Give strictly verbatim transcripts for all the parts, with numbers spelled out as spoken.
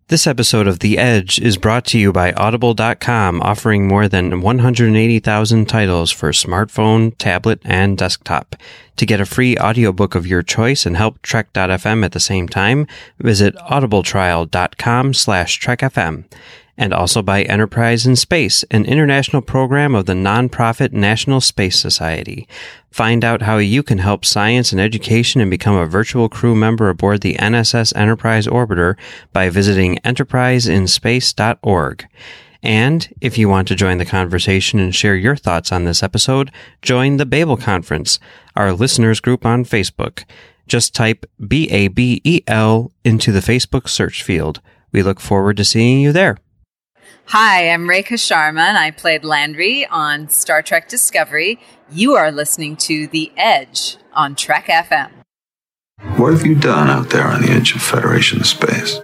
This episode of The Edge is brought to you by Audible dot com, offering more than one hundred eighty thousand titles for smartphone, tablet, and desktop. To get a free audiobook of your choice and help Trek dot f m at the same time, visit audibletrial dot com slash trek f m. And also by Enterprise in Space, an international program of the nonprofit National Space Society. Find out how you can help science and education and become a virtual crew member aboard the N S S Enterprise Orbiter by visiting enterprise in space dot org. And if you want to join the conversation and share your thoughts on this episode, join the Babel Conference, our listeners group on Facebook. Just type B A B E L into the Facebook search field. We look forward to seeing you there. Hi, I'm Rekha Sharma, and I played Landry on Star Trek Discovery. You are listening to The Edge on Trek F M. What have you done out there on the edge of Federation space?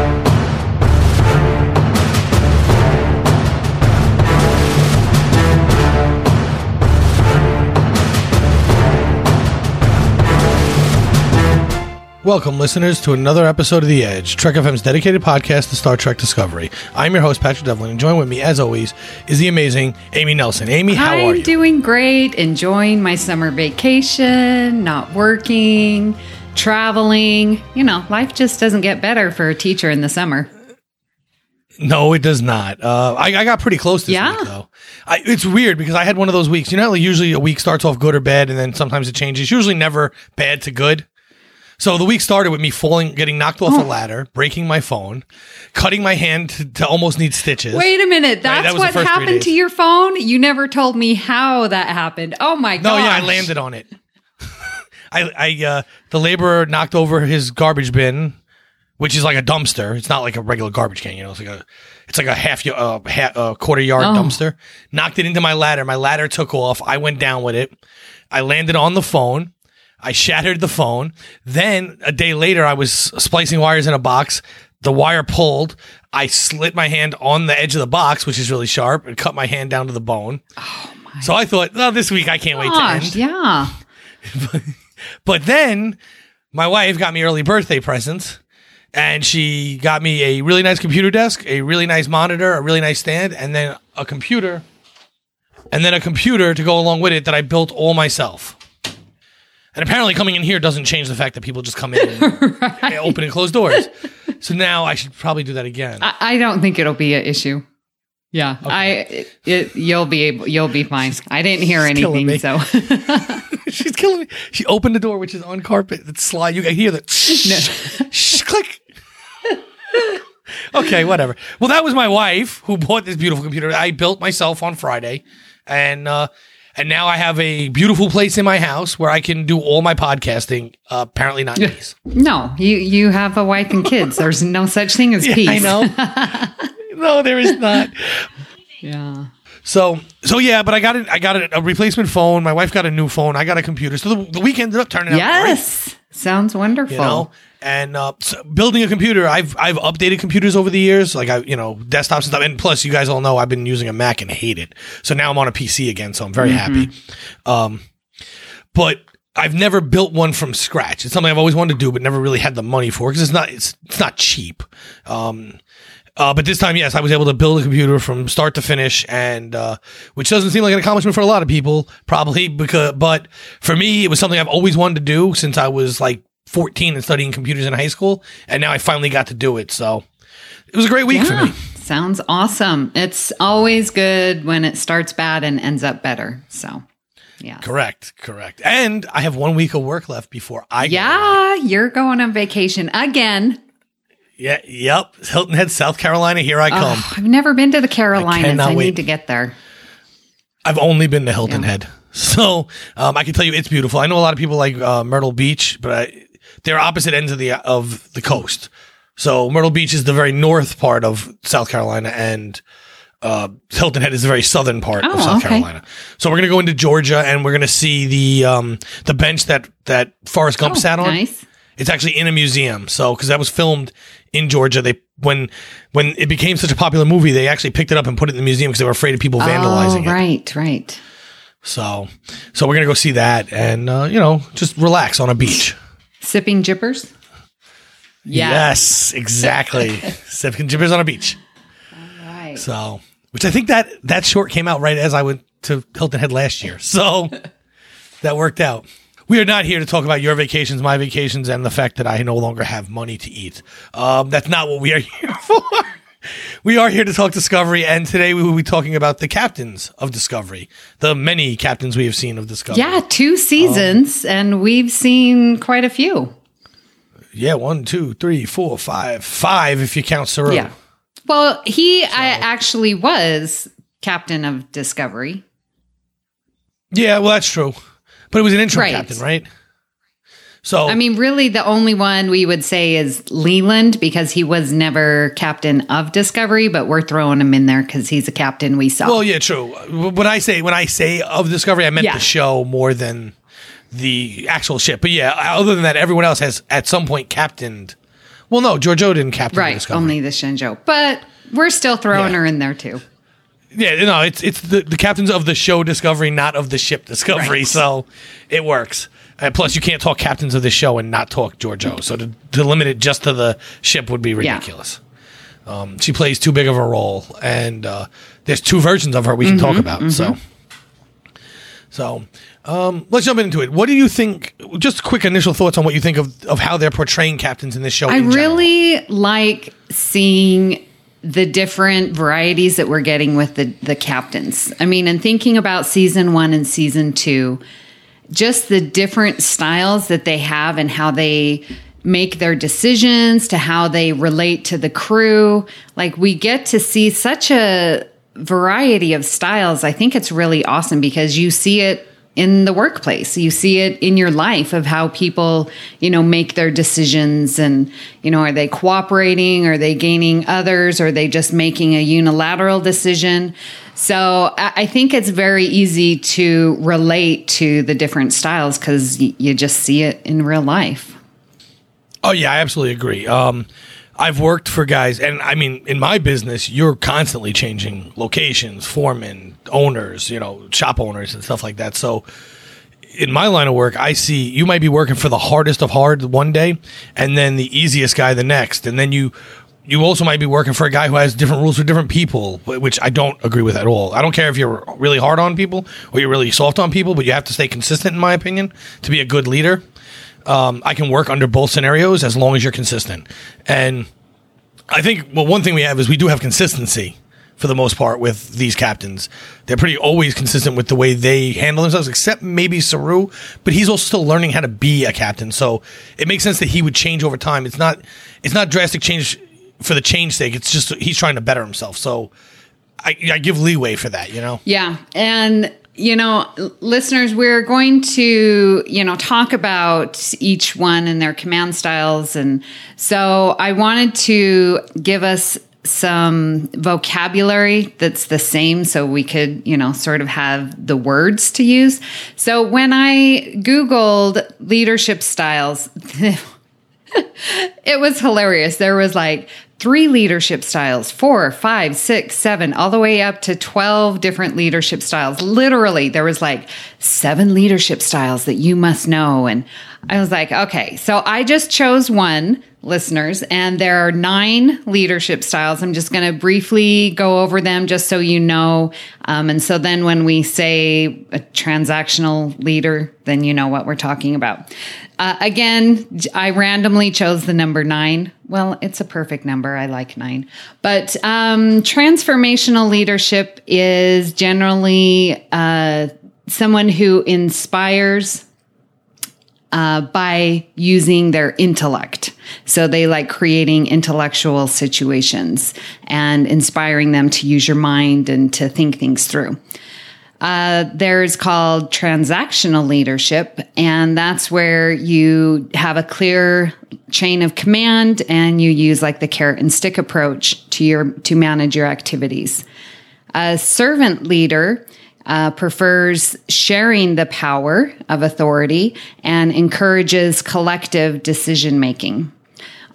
Welcome, listeners, to another episode of The Edge, Trek F M's dedicated podcast to Star Trek Discovery. I'm your host, Patrick Devlin, and joined with me, as always, is the amazing Amy Nelson. Amy, how I'm are you? I'm doing great, enjoying my summer vacation, not working, traveling. You know, life just doesn't get better for a teacher in the summer. No, it does not. Uh, I, I got pretty close this yeah. week, though. I, it's weird because I had one of those weeks. You know, like usually a week starts off good or bad, and then sometimes it changes. It's usually never bad to good. So the week started with me falling, getting knocked off oh. a ladder, breaking my phone, cutting my hand to, to almost need stitches. Wait a minute. That's right, that what happened to your phone? You never told me how that happened. Oh, my God. No, yeah, I landed on it. I, I, uh, the laborer knocked over his garbage bin, which is like a dumpster. It's not like a regular garbage can, you know. It's like a, it's like a half, uh, half uh, quarter yard oh. dumpster. Knocked it into my ladder. My ladder took off. I went down with it. I landed on the phone. I shattered the phone. Then a day later, I was splicing wires in a box. The wire pulled. I slit my hand on the edge of the box, which is really sharp, and cut my hand down to the bone. Oh my! So I thought, oh, this week I can't gosh, wait to end. Yeah. but, but then my wife got me early birthday presents, and she got me a really nice computer desk, a really nice monitor, a really nice stand, and then a computer, and then a computer to go along with it that I built all myself. And apparently coming in here doesn't change the fact that people just come in and, right. and open and close doors. So now I should probably do that again. I, I don't think it'll be an issue. Yeah, okay. I it, it, you'll be able, you'll be fine. She's, I didn't hear anything, so she's killing me. She opened the door, which is on carpet. It's slide. You can hear that. No. Shh, click. Okay, whatever. Well, that was my wife who bought this beautiful computer. I built myself on Friday, and. uh And now I have a beautiful place in my house where I can do all my podcasting. Uh, apparently not peace. No, you you have a wife and kids. There's no such thing as yeah, peace. I know. No, there is not. Yeah. So so yeah, but I got it. I got a, a replacement phone. My wife got a new phone. I got a computer. So the, the week ended up turning out yes. great. Sounds wonderful. You know? And uh, so building a computer, I've I've updated computers over the years, like I you know desktops and stuff. And plus, you guys all know I've been using a Mac and hate it. So now I'm on a P C again, so I'm very mm-hmm. happy. Um, but I've never built one from scratch. It's something I've always wanted to do, but never really had the money for because it's not it's it's not cheap. Um, uh, but this time, yes, I was able to build a computer from start to finish, and uh, which doesn't seem like an accomplishment for a lot of people, probably because. But for me, it was something I've always wanted to do since I was like fourteen and studying computers in high school, and now I finally got to do it. So it was a great week yeah, for me. Sounds awesome. It's always good when it starts bad and ends up better. So, yeah. Correct, correct. And I have one week of work left before I Yeah, you're going on vacation again. Yeah, yep. Hilton Head, South Carolina, here I come. Oh, I've never been to the Carolinas. I, I wait. need to get there. I've only been to Hilton yeah. Head. So um, I can tell you it's beautiful. I know a lot of people like uh, Myrtle Beach, but I... They're opposite ends of the of the coast. So Myrtle Beach is the very north part of South Carolina, and uh, Hilton Head is the very southern part oh, of South okay. Carolina. So we're gonna go into Georgia, and we're gonna see the um, the bench that that Forrest Gump oh, sat on. Nice. It's actually in a museum. So because that was filmed in Georgia, they when when it became such a popular movie, they actually picked it up and put it in the museum because they were afraid of people vandalizing oh, right, it. Right, right. So so we're gonna go see that, and uh, you know, just relax on a beach. Sipping jippers? Yeah. Yes, exactly. Seven Jibbers on a beach. All right. So, which I think that that short came out right as I went to Hilton Head last year. So that worked out. We are not here to talk about your vacations, my vacations, and the fact that I no longer have money to eat. Um, that's not what we are here for. We are here to talk Discovery, and today we will be talking about the captains of Discovery, the many captains we have seen of Discovery. Yeah, two seasons, um, and we've seen quite a few. Yeah, one, two, three, four, five. Five if you count Saru. Yeah. Well, he so. I actually was captain of Discovery. Yeah, well, that's true. But it was an interim right. captain, right? So I mean, really, the only one we would say is Leland because he was never captain of Discovery, but we're throwing him in there because he's a captain we saw. Well, yeah, true. When I say when I say of Discovery, I meant yeah. the show more than the actual ship. But yeah, other than that, everyone else has at some point captained. Well, no, Giorgio didn't captain right, Discovery. Only the Shinjo, but we're still throwing yeah. her in there too. Yeah, no, it's it's the, the captains of the show Discovery, not of the ship Discovery. Right. So it works. And plus, you can't talk captains of the show and not talk Giorgio. So to, to limit it just to the ship would be ridiculous. Yeah. Um, she plays too big of a role, and uh, there's two versions of her we can mm-hmm, talk about. Mm-hmm. So, so um, let's jump into it. What do you think? Just quick initial thoughts on what you think of of how they're portraying captains in this show. I in really like seeing the different varieties that we're getting with the the captains. I mean, and thinking about season one and season two. Just the different styles that they have and how they make their decisions to how they relate to the crew. Like we get to see such a variety of styles. I think it's really awesome because you see it in the workplace. You see it in your life of how people, you know, make their decisions and, you know, are they cooperating? Are they gaining others? Or are they just making a unilateral decision? So I think it's very easy to relate to the different styles because y- you just see it in real life. Oh, yeah, I absolutely agree. Um, I've worked for guys, and I mean, in my business, you're constantly changing locations, foremen, owners, you know, shop owners and stuff like that. So in my line of work, I see you might be working for the hardest of hard one day and then the easiest guy the next. And then you You also might be working for a guy who has different rules for different people, which I don't agree with at all. I don't care if you're really hard on people or you're really soft on people, but you have to stay consistent, in my opinion, to be a good leader. Um, I can work under both scenarios as long as you're consistent. And I think, well, one thing we have is we do have consistency for the most part with these captains. They're pretty always consistent with the way they handle themselves, except maybe Saru, but he's also still learning how to be a captain. So it makes sense that he would change over time. It's not, it's not drastic change for the change sake. It's just he's trying to better himself. So I, I give leeway for that, you know? Yeah. And, you know, listeners, we're going to, you know, talk about each one and their command styles. And so I wanted to give us some vocabulary that's the same so we could, you know, sort of have the words to use. So when I Googled leadership styles, it was hilarious. There was like three leadership styles, four, five, six, seven, all the way up to twelve different leadership styles. Literally, there was like seven leadership styles that you must know. And I was like, okay, so I just chose one, listeners, and there are nine leadership styles. I'm just going to briefly go over them just so you know. Um, and so then when we say a transactional leader, then you know what we're talking about. Uh, again, I randomly chose the number nine. Well, it's a perfect number. I like nine. But um, transformational leadership is generally uh, someone who inspires uh, by using their intellect. So they like creating intellectual situations and inspiring them to use your mind and to think things through. Uh, there's called transactional leadership, and that's where you have a clear chain of command and you use like the carrot and stick approach to your to manage your activities. A servant leader uh, prefers sharing the power of authority and encourages collective decision making.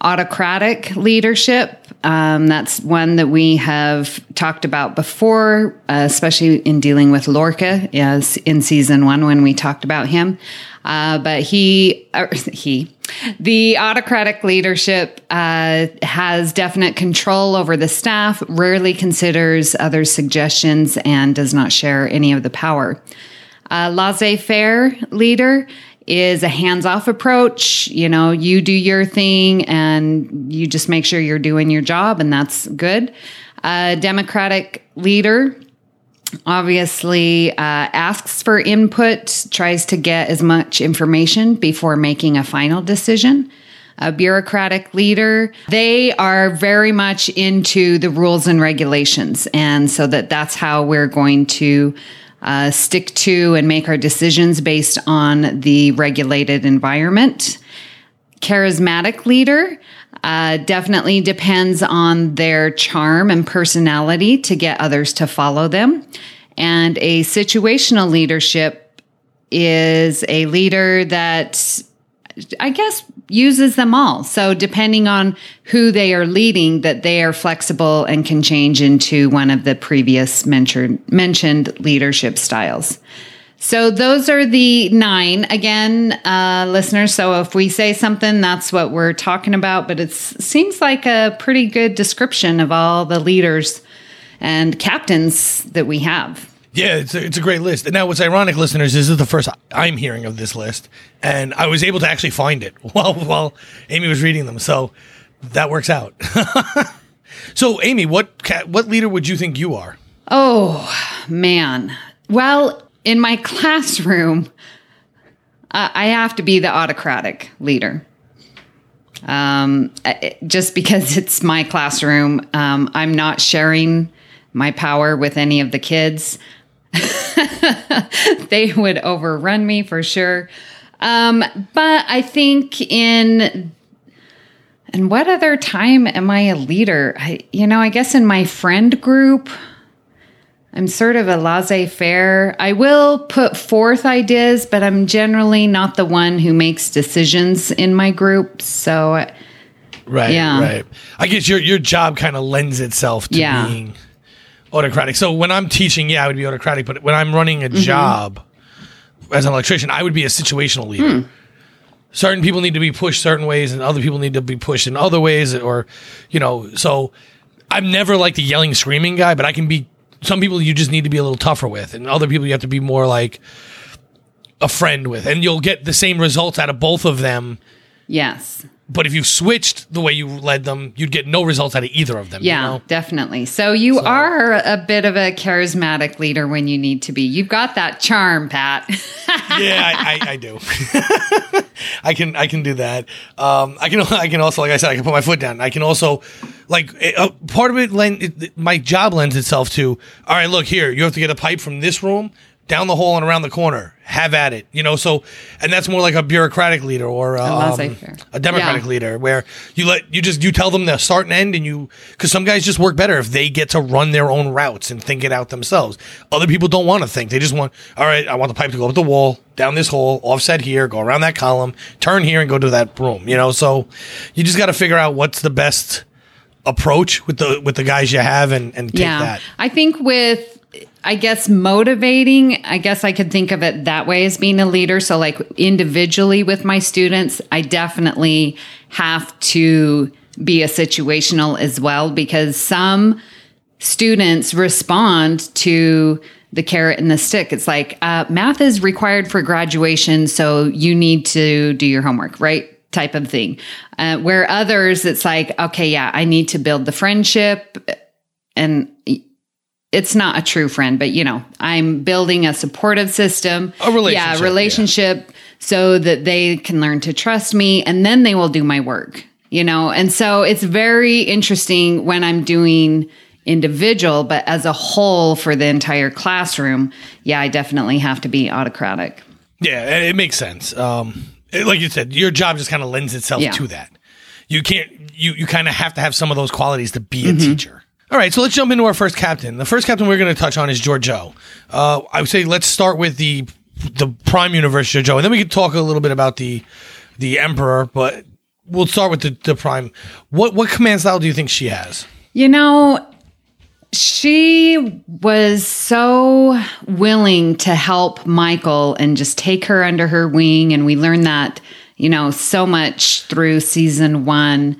Autocratic leadership. Um, that's one that we have talked about before, uh, especially in dealing with Lorca, as in season one when we talked about him. Uh, but he, uh, he, the autocratic leadership uh, has definite control over the staff, rarely considers others' suggestions, and does not share any of the power. Uh, laissez-faire leader is a hands-off approach. You know, you do your thing and you just make sure you're doing your job, and that's good. A democratic leader obviously uh, asks for input, tries to get as much information before making a final decision. A bureaucratic leader, they are very much into the rules and regulations, and so that that's how we're going to Uh, stick to and make our decisions based on the regulated environment. Charismatic leader uh, definitely depends on their charm and personality to get others to follow them. And a situational leadership is a leader that, I guess, uses them all. So depending on who they are leading, that they are flexible and can change into one of the previous mentioned, mentioned leadership styles. So those are the nine, again, uh, listeners. So if we say something, that's what we're talking about. But it seems like a pretty good description of all the leaders and captains that we have. Yeah, it's a, it's a great list. And now what's ironic, listeners, is this is the first I'm hearing of this list. And I was able to actually find it while while Amy was reading them. So that works out. So, Amy, what ca- what leader would you think you are? Oh, man. Well, in my classroom, uh, I have to be the autocratic leader. Um, just because it's my classroom, um, I'm not sharing my power with any of the kids. They would overrun me for sure. Um, but I think in, and what other time am I a leader? I, you know, I guess in my friend group, I'm sort of a laissez-faire. I will put forth ideas, but I'm generally not the one who makes decisions in my group. So, right, yeah. right. I guess your your job kind of lends itself to yeah. being autocratic. So when I'm teaching, yeah, I would be autocratic. But when I'm running a mm-hmm. job as an electrician, I would be a situational leader. Hmm. Certain people need to be pushed certain ways, and other people need to be pushed in other ways. Or, you know, so I'm never like the yelling, screaming guy. But I can be. Some people you just need to be a little tougher with, and other people you have to be more like a friend with, and you'll get the same results out of both of them. Yes. But if you switched the way you led them, you'd get no results out of either of them. Yeah, you know? definitely. So you so. are a bit of a charismatic leader when you need to be. You've got that charm, Pat. Yeah, I, I, I do. I can I can do that. Um, I can I can also, like I said, I can put my foot down. I can also, like, uh, part of it, lend, it, my job lends itself to, all right, look here, you have to get a pipe from this room down the hall and around the corner. Have at it, you know. So, and that's more like a bureaucratic leader or a, um, a democratic yeah. leader, where you let you just you tell them the start and end, and you because some guys just work better if they get to run their own routes and think it out themselves. Other people don't want to think; they just want, all right, I want the pipe to go up the wall, down this hole, offset here, go around that column, turn here, and go to that room. You know, so you just got to figure out what's the best approach with the with the guys you have, and and take yeah. that. I think with. I guess motivating, I guess I could think of it that way as being a leader. So like individually with my students, I definitely have to be a situational as well, because some students respond to the carrot and the stick. It's like, uh, math is required for graduation, so you need to do your homework, right? Type of thing. Uh, where others, it's like, okay, yeah, I need to build the friendship, and it's not a true friend, but you know, I'm building a supportive system. A relationship. Yeah, relationship yeah. so that they can learn to trust me, and then they will do my work, you know? And so it's very interesting when I'm doing individual, but as a whole for the entire classroom, yeah, I definitely have to be autocratic. Yeah, it makes sense. Um, like you said, your job just kind of lends itself yeah. to that. You can't, you, you kind of have to have some of those qualities to be a Mm-hmm. teacher. All right, so let's jump into our first captain. The first captain we're going to touch on is Georgiou. Uh, I would say let's start with the the Prime Universe Georgiou, and then we could talk a little bit about the the Emperor. But we'll start with the, the Prime. What what command style do you think she has? You know, she was so willing to help Michael and just take her under her wing. And we learned that, you know, so much through season one.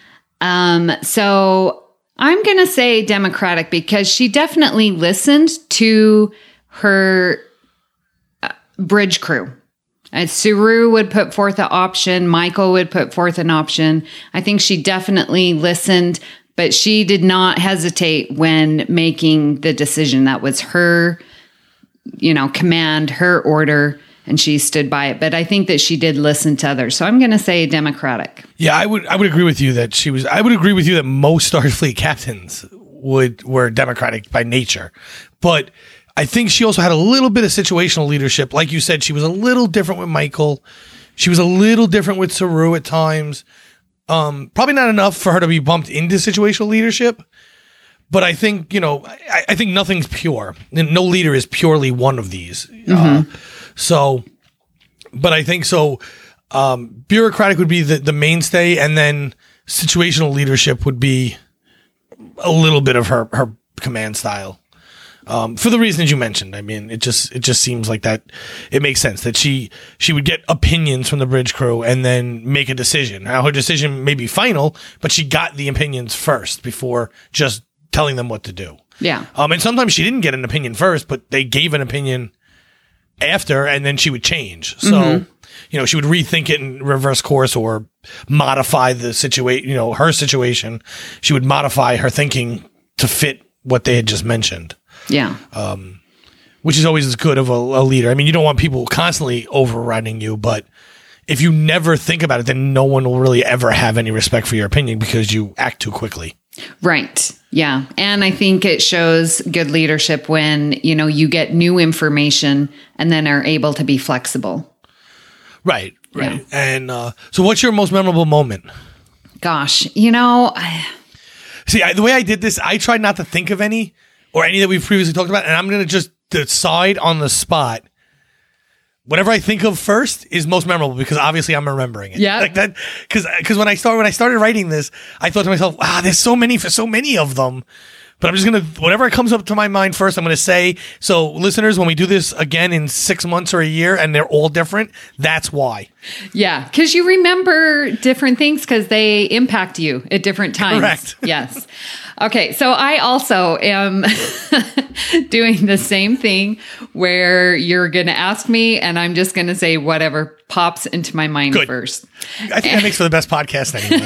Um, so I'm going to say Democratic because she definitely listened to her uh, bridge crew. Uh, Saru would put forth an option. Michael would put forth an option. I think she definitely listened, but she did not hesitate when making the decision. That was her, you know, command, her order, and she stood by it. But I think that she did listen to others. So I'm going to say Democratic. Yeah, I would I would agree with you that she was. I would agree with you that most Starfleet captains would were Democratic by nature, but I think she also had a little bit of situational leadership. Like you said, she was a little different with Michael. She was a little different with Saru at times. Um, probably not enough for her to be bumped into situational leadership. But I think, you know, I, I think nothing's pure. No leader is purely one of these. Mm-hmm. Uh, so, but I think so. Um, bureaucratic would be the, the mainstay, and then situational leadership would be a little bit of her, her command style. Um, for the reasons you mentioned. I mean, it just, it just seems like that it makes sense that she, she would get opinions from the bridge crew and then make a decision. Now her decision may be final, but she got the opinions first before just telling them what to do. Yeah. Um, and sometimes she didn't get an opinion first, but they gave an opinion after, and then she would change. So, mm-hmm. you know, she would rethink it and reverse course or modify the situation, you know, her situation. She would modify her thinking to fit what they had just mentioned. Yeah. Um, which is always as good of a, a leader. I mean, you don't want people constantly overriding you, but if you never think about it, then no one will really ever have any respect for your opinion because you act too quickly. Right. Yeah. And I think it shows good leadership when, you know, you get new information and then are able to be flexible. Right. Right. Yeah. And uh, so what's your most memorable moment? Gosh, you know, I... see, I, the way I did this, I tried not to think of any or any that we've previously talked about, and I'm going to just decide on the spot. Whatever I think of first is most memorable because obviously I'm remembering it. Yeah. Like that, because because when I started when I started writing this, I thought to myself, wow, there's so many for so many of them. But I'm just gonna whatever comes up to my mind first, I'm gonna say. So listeners, when we do this again in six months or a year, and they're all different, that's why. Yeah, because you remember different things because they impact you at different times. Correct. Yes. Okay, so I also am doing the same thing where you're going to ask me, and I'm just going to say whatever pops into my mind Good. first. I think that makes for the best podcast anyway.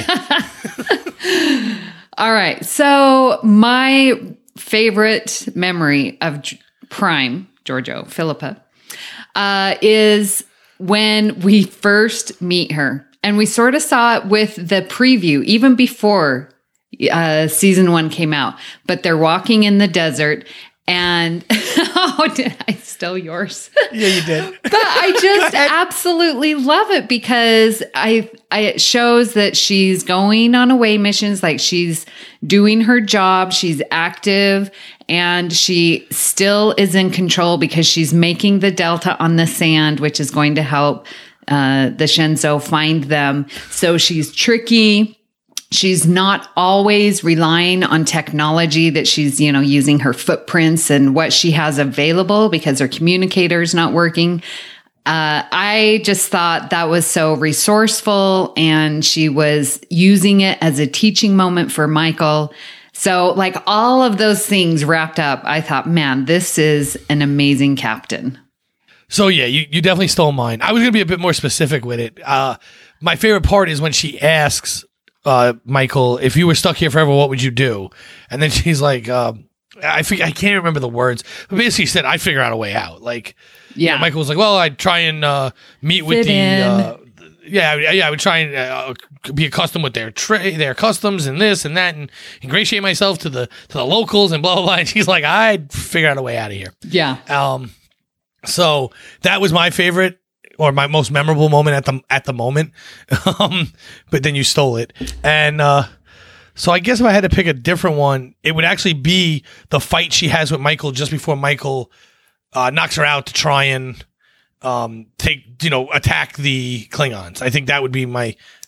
All right, so my favorite memory of J- Prime, Giorgio, Philippa, uh, is when we first meet her. And we sort of saw it with the preview, even before uh, season one came out. But they're walking in the desert, and oh, did I steal yours? Yeah, you did. But I just absolutely love it because I, I it shows that she's going on away missions, like she's doing her job, she's active, and she still is in control because she's making the delta on the sand, which is going to help uh, the Shenzhou find them. So she's tricky. She's not always relying on technology that she's, you know, using her footprints and what she has available because her communicator's not working. Uh, I just thought that was so resourceful, and she was using it as a teaching moment for Michael. So like all of those things wrapped up, I thought, man, this is an amazing captain. So yeah, you, you definitely stole mine. I was going to be a bit more specific with it. Uh, my favorite part is when she asks, Uh, Michael, if you were stuck here forever, what would you do? And then she's like, um, I fig- I can't remember the words, but basically she said, I'd figure out a way out. Like, yeah. You know, Michael was like, well, I'd try and uh, meet with Fit the, in. uh, yeah, I- yeah, I would try and uh, be accustomed with their tra- their customs and this and that, and ingratiate myself to the to the locals and blah blah blah. And she's like, I'd figure out a way out of here. Yeah. Um, so that was my favorite. Or my most memorable moment at the at the moment, um, but then you stole it, and uh, so I guess if I had to pick a different one, it would actually be the fight she has with Michael just before Michael uh, knocks her out to try and um, take you know attack the Klingons. I think that would be my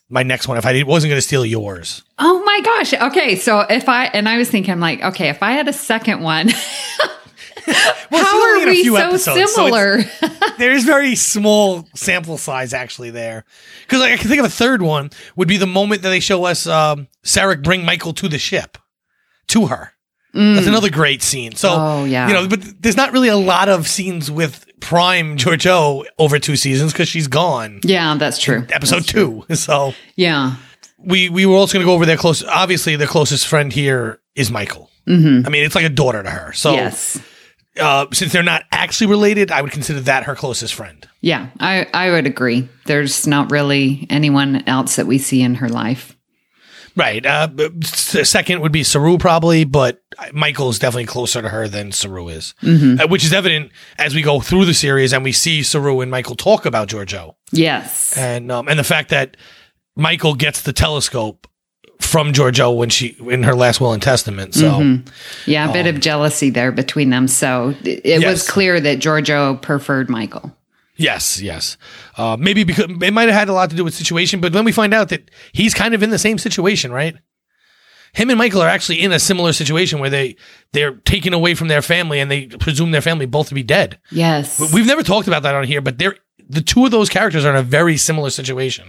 my next one if I wasn't going to steal yours. Oh my gosh. Okay. So if I, and I was thinking, I'm like, okay, if I had a second one, well, how only are in a we few so episodes, similar? So there is very small sample size actually there. Because like, I can think of a third one would be the moment that they show us um, Sarek bring Michael to the ship, to her. Mm. That's another great scene. So, oh, yeah. you know, but there's not really a lot of scenes with Prime Georgiou over two seasons because she's gone. Yeah, that's true. Episode that's two. True. So, yeah. We, we were also going to go over their close. Obviously, their closest friend here is Michael. Mm-hmm. I mean, it's like a daughter to her. So, yes. Uh, since they're not actually related, I would consider that her closest friend. Yeah, I, I would agree. There's not really anyone else that we see in her life. Right. Uh, second would be Saru probably, but Michael is definitely closer to her than Saru is, mm-hmm. uh, which is evident as we go through the series and we see Saru and Michael talk about Georgiou. Yes. And um, and the fact that Michael gets the telescope from Georgiou when she in her last will and testament. So mm-hmm. yeah, a bit um, of jealousy there between them. So it, it yes. was clear that Georgiou preferred Michael. Yes, yes. Uh, maybe because it might have had a lot to do with situation, but then we find out that he's kind of in the same situation, right? Him and Michael are actually in a similar situation where they they're taken away from their family and they presume their family both to be dead. Yes, we've never talked about that on here, but they're the two of those characters are in a very similar situation.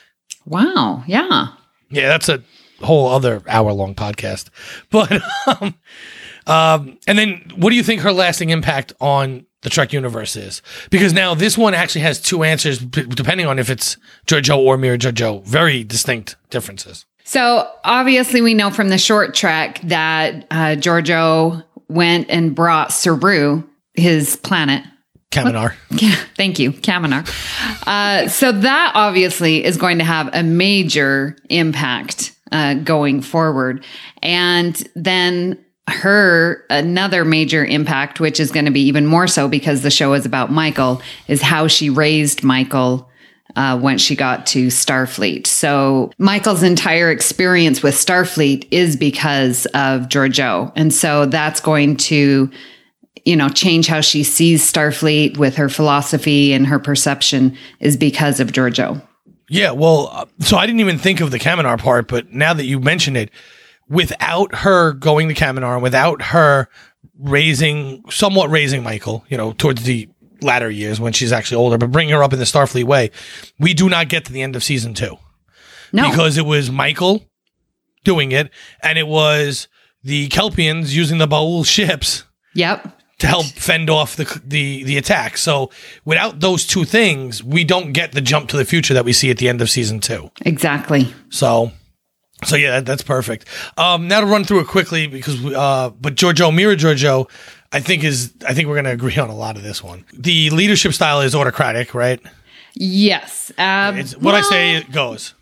Wow. Yeah. Yeah, that's a whole other hour long podcast. But um, um, and then what do you think her lasting impact on the Trek universe is? Because now this one actually has two answers, p- depending on if it's Georgiou or Mira Georgiou. Very distinct differences. So obviously we know from the short Trek that uh, Georgiou went and brought Saru, his planet. Kaminar. Yeah, thank you, Kaminar. Uh, so that obviously is going to have a major impact uh, going forward. And then her another major impact, which is going to be even more so because the show is about Michael, is how she raised Michael uh, when she got to Starfleet. So Michael's entire experience with Starfleet is because of Georgiou. And so that's going to, you know, change how she sees Starfleet with her philosophy and her perception is because of Georgiou. Yeah, well, uh, so I didn't even think of the Kaminar part, but now that you mentioned it, without her going to Kaminar and without her raising, somewhat raising Michael, you know, towards the latter years when she's actually older, but bringing her up in the Starfleet way, we do not get to the end of season two. No. Because it was Michael doing it, and it was the Kelpians using the Ba'ul ships. Yep. To help fend off the, the the attack. So without those two things, we don't get the jump to the future that we see at the end of season two. Exactly. So, so yeah, that, that's perfect. Um, now to run through it quickly because, uh, but Georgiou, Mira Georgiou, I think is, I think we're going to agree on a lot of this one. The leadership style is autocratic, right? Yes. Um, it's, what well, I say it goes.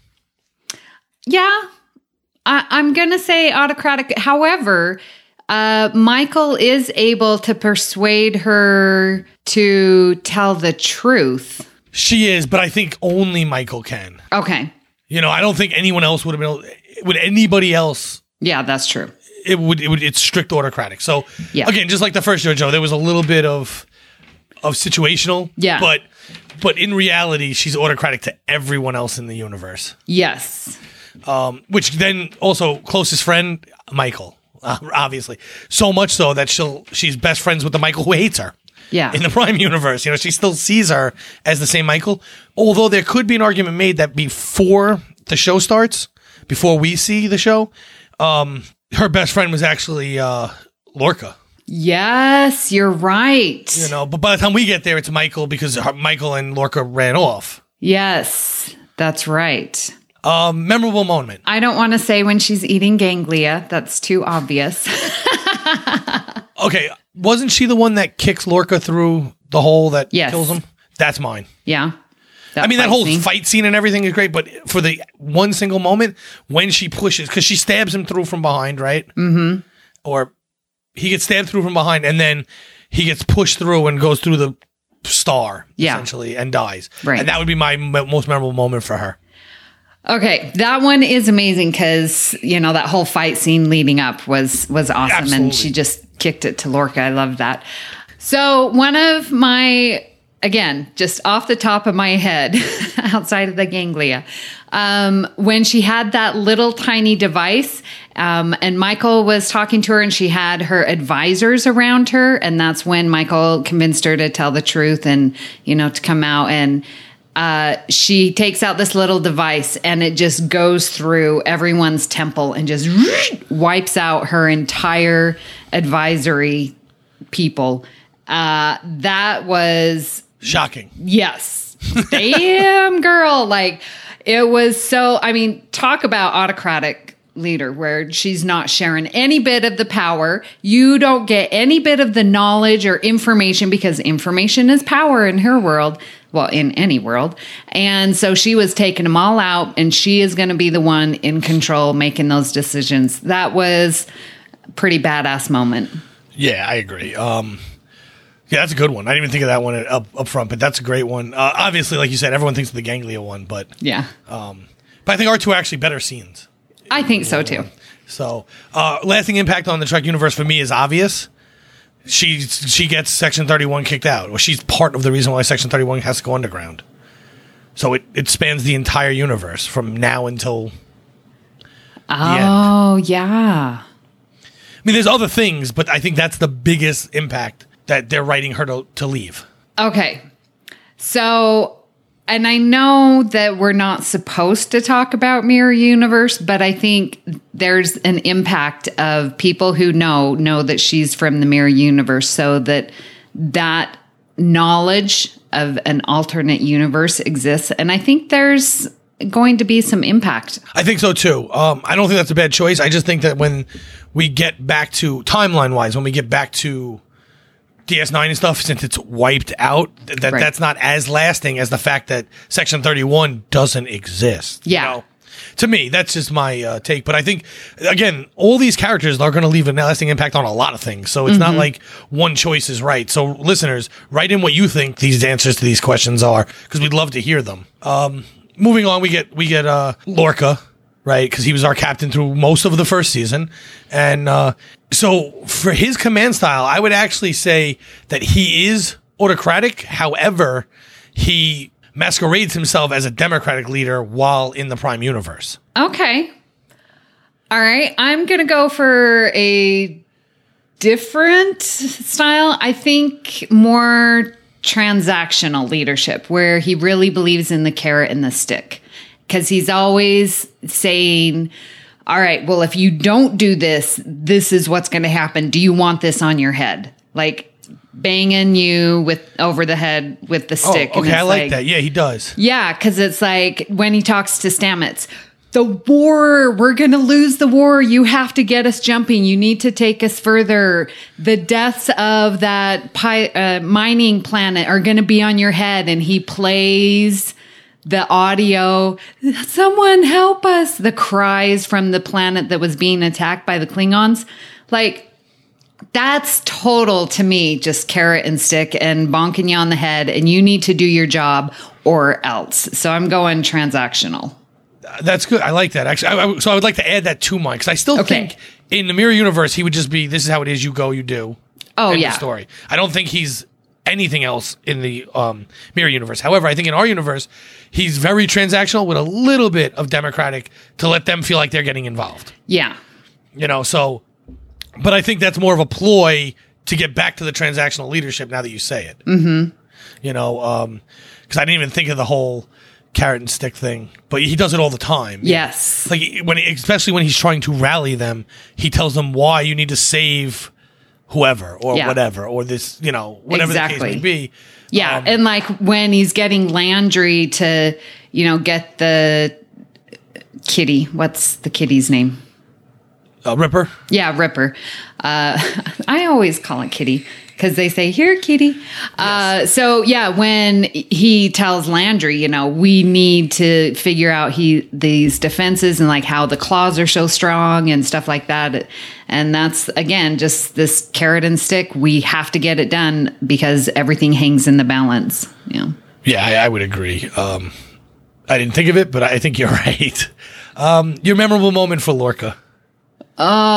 Yeah, I, I'm going to say autocratic. However, Uh, Michael is able to persuade her to tell the truth. She is, but I think only Michael can. Okay. You know, I don't think anyone else would have been able, would anybody else. Yeah, that's true. It would, it would, it's strict autocratic. So yeah. Again, just like the first Georgiou, there was a little bit of, of situational. Yeah. But, but in reality, she's autocratic to everyone else in the universe. Yes. Um, which then also closest friend, Michael. Uh, obviously, so much so that she'll she's best friends with the Michael who hates her. Yeah, in the Prime universe, you know, she still sees her as the same Michael. Although there could be an argument made that before the show starts, before we see the show, um, her best friend was actually uh, Lorca. Yes, you're right. You know, but by the time we get there, it's Michael because her, Michael and Lorca ran off. Yes, that's right. Um, memorable moment. I don't want to say when she's eating ganglia. That's too obvious. Okay. Wasn't she the one that kicks Lorca through the hole that yes. kills him? That's mine. Yeah. I mean, that whole scene. fight scene and everything is great, but for the one single moment when she pushes, because she stabs him through from behind, right? Mm-hmm. Or he gets stabbed through from behind and then he gets pushed through and goes through the star, yeah. essentially, and dies. Right. And that would be my m- most memorable moment for her. Okay, that one is amazing because, you know, that whole fight scene leading up was was awesome. Absolutely. And she just kicked it to Lorca. I love that. So one of my again, just off the top of my head, outside of the ganglia, um, when she had that little tiny device, um, and Michael was talking to her, and she had her advisors around her, and that's when Michael convinced her to tell the truth and, you know, to come out, and uh, she takes out this little device, and it just goes through everyone's temple and just wipes out her entire advisory people. Uh, that was shocking. Yes. Damn, girl. Like, it was so, I mean, talk about autocratic leader where she's not sharing any bit of the power. You don't get any bit of the knowledge or information because information is power in her world. Well, in any world. And so she was taking them all out, and she is going to be the one in control making those decisions. That was a pretty badass moment. Yeah, I agree. Um, Yeah, that's a good one. I didn't even think of that one up, up front, but that's a great one. Uh, obviously, like you said, everyone thinks of the Ganglia one, but yeah. Um, but I think our two are actually better scenes. I think so too. So, uh, lasting impact on the Trek universe for me is obvious. She she gets Section thirty-one kicked out, or she's part of the reason why Section thirty-one has to go underground. So it, it spans the entire universe from now until the oh, end. yeah. I mean, there's other things, but I think that's the biggest impact that they're writing her to, to leave. Okay. So, and I know that we're not supposed to talk about Mirror Universe, but I think there's an impact of people who know, know that she's from the Mirror Universe, so that that knowledge of an alternate universe exists. And I think there's going to be some impact. I think so too. Um, I don't think that's a bad choice. I just think that when we get back to, timeline-wise, when we get back to D S nine and stuff, since it's wiped out, that right. that's not as lasting as the fact that Section thirty-one doesn't exist. Yeah. You know? To me, that's just my uh, take. But I think, again, all these characters are going to leave a lasting impact on a lot of things. So it's mm-hmm. not like one choice is right. So listeners, write in what you think these answers to these questions are, because we'd love to hear them. Um, moving on, we get we get uh, Lorca, right? Because he was our captain through most of the first season. And uh, so for his command style, I would actually say that he is autocratic. However, he masquerades himself as a democratic leader while in the Prime universe. Okay. All right. I'm going to go for a different style. I think more transactional leadership, where he really believes in the carrot and the stick. Because he's always saying, all right, well, if you don't do this, this is what's going to happen. Do you want this on your head? Like banging you with over the head with the stick. Oh, okay, I like, like that. Yeah, he does. Yeah, because it's like when he talks to Stamets, the war, we're going to lose the war. You have to get us jumping. You need to take us further. The deaths of that pi- uh, mining planet are going to be on your head. And he plays the audio, someone help us, the cries from the planet that was being attacked by the Klingons. Like, that's total to me, just carrot and stick and bonking you on the head, and you need to do your job or else. So I'm going transactional. That's good. I like that. Actually, I, I, so I would like to add that to mine, because I still okay. think in the Mirror universe, he would just be, this is how it is, you go, you do. Oh, End yeah. of story. I don't think he's anything else in the um, Mirror universe. However, I think in our universe, he's very transactional with a little bit of democratic to let them feel like they're getting involved. Yeah. You know, so, but I think that's more of a ploy to get back to the transactional leadership now that you say it. Mm-hmm. You know, um, because I didn't even think of the whole carrot and stick thing, but he does it all the time. Yes. Like when, especially when he's trying to rally them, he tells them why you need to save whoever or yeah. whatever, or this, you know, whatever exactly. the case may be. Yeah. Um, and like when he's getting Landry to, you know, get the kitty, what's the kitty's name? Uh, Ripper? Yeah, Ripper. Uh, I always call it Kitty because they say, here, Kitty. Yes. Uh, so, yeah, when he tells Landry, you know, we need to figure out he these defenses and, like, how the claws are so strong and stuff like that. And that's, again, just this carrot and stick. We have to get it done because everything hangs in the balance. You know? Yeah, I, I would agree. Um, I didn't think of it, but I think you're right. Um, your memorable moment for Lorca?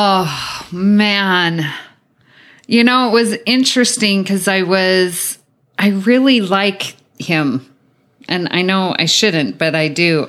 Oh, man. You know, it was interesting because I was I really like him. And I know I shouldn't, but I do.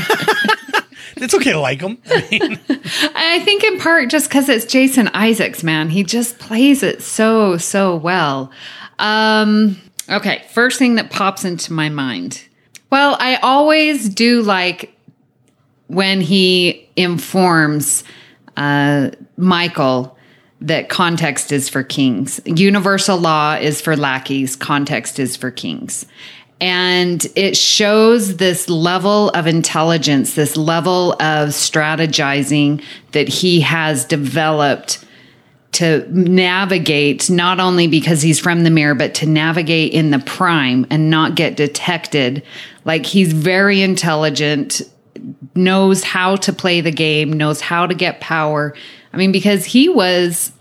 It's okay to like him. I mean, I think in part just because it's Jason Isaacs, man. He just plays it so, so well. Um, okay, first thing that pops into my mind. Well, I always do like when he informs uh, Michael that context is for kings. Universal law is for lackeys. Context is for kings. And it shows this level of intelligence, this level of strategizing that he has developed to navigate, not only because he's from the mirror, but to navigate in the prime and not get detected. Like, he's very intelligent, knows how to play the game, knows how to get power. I mean, because he was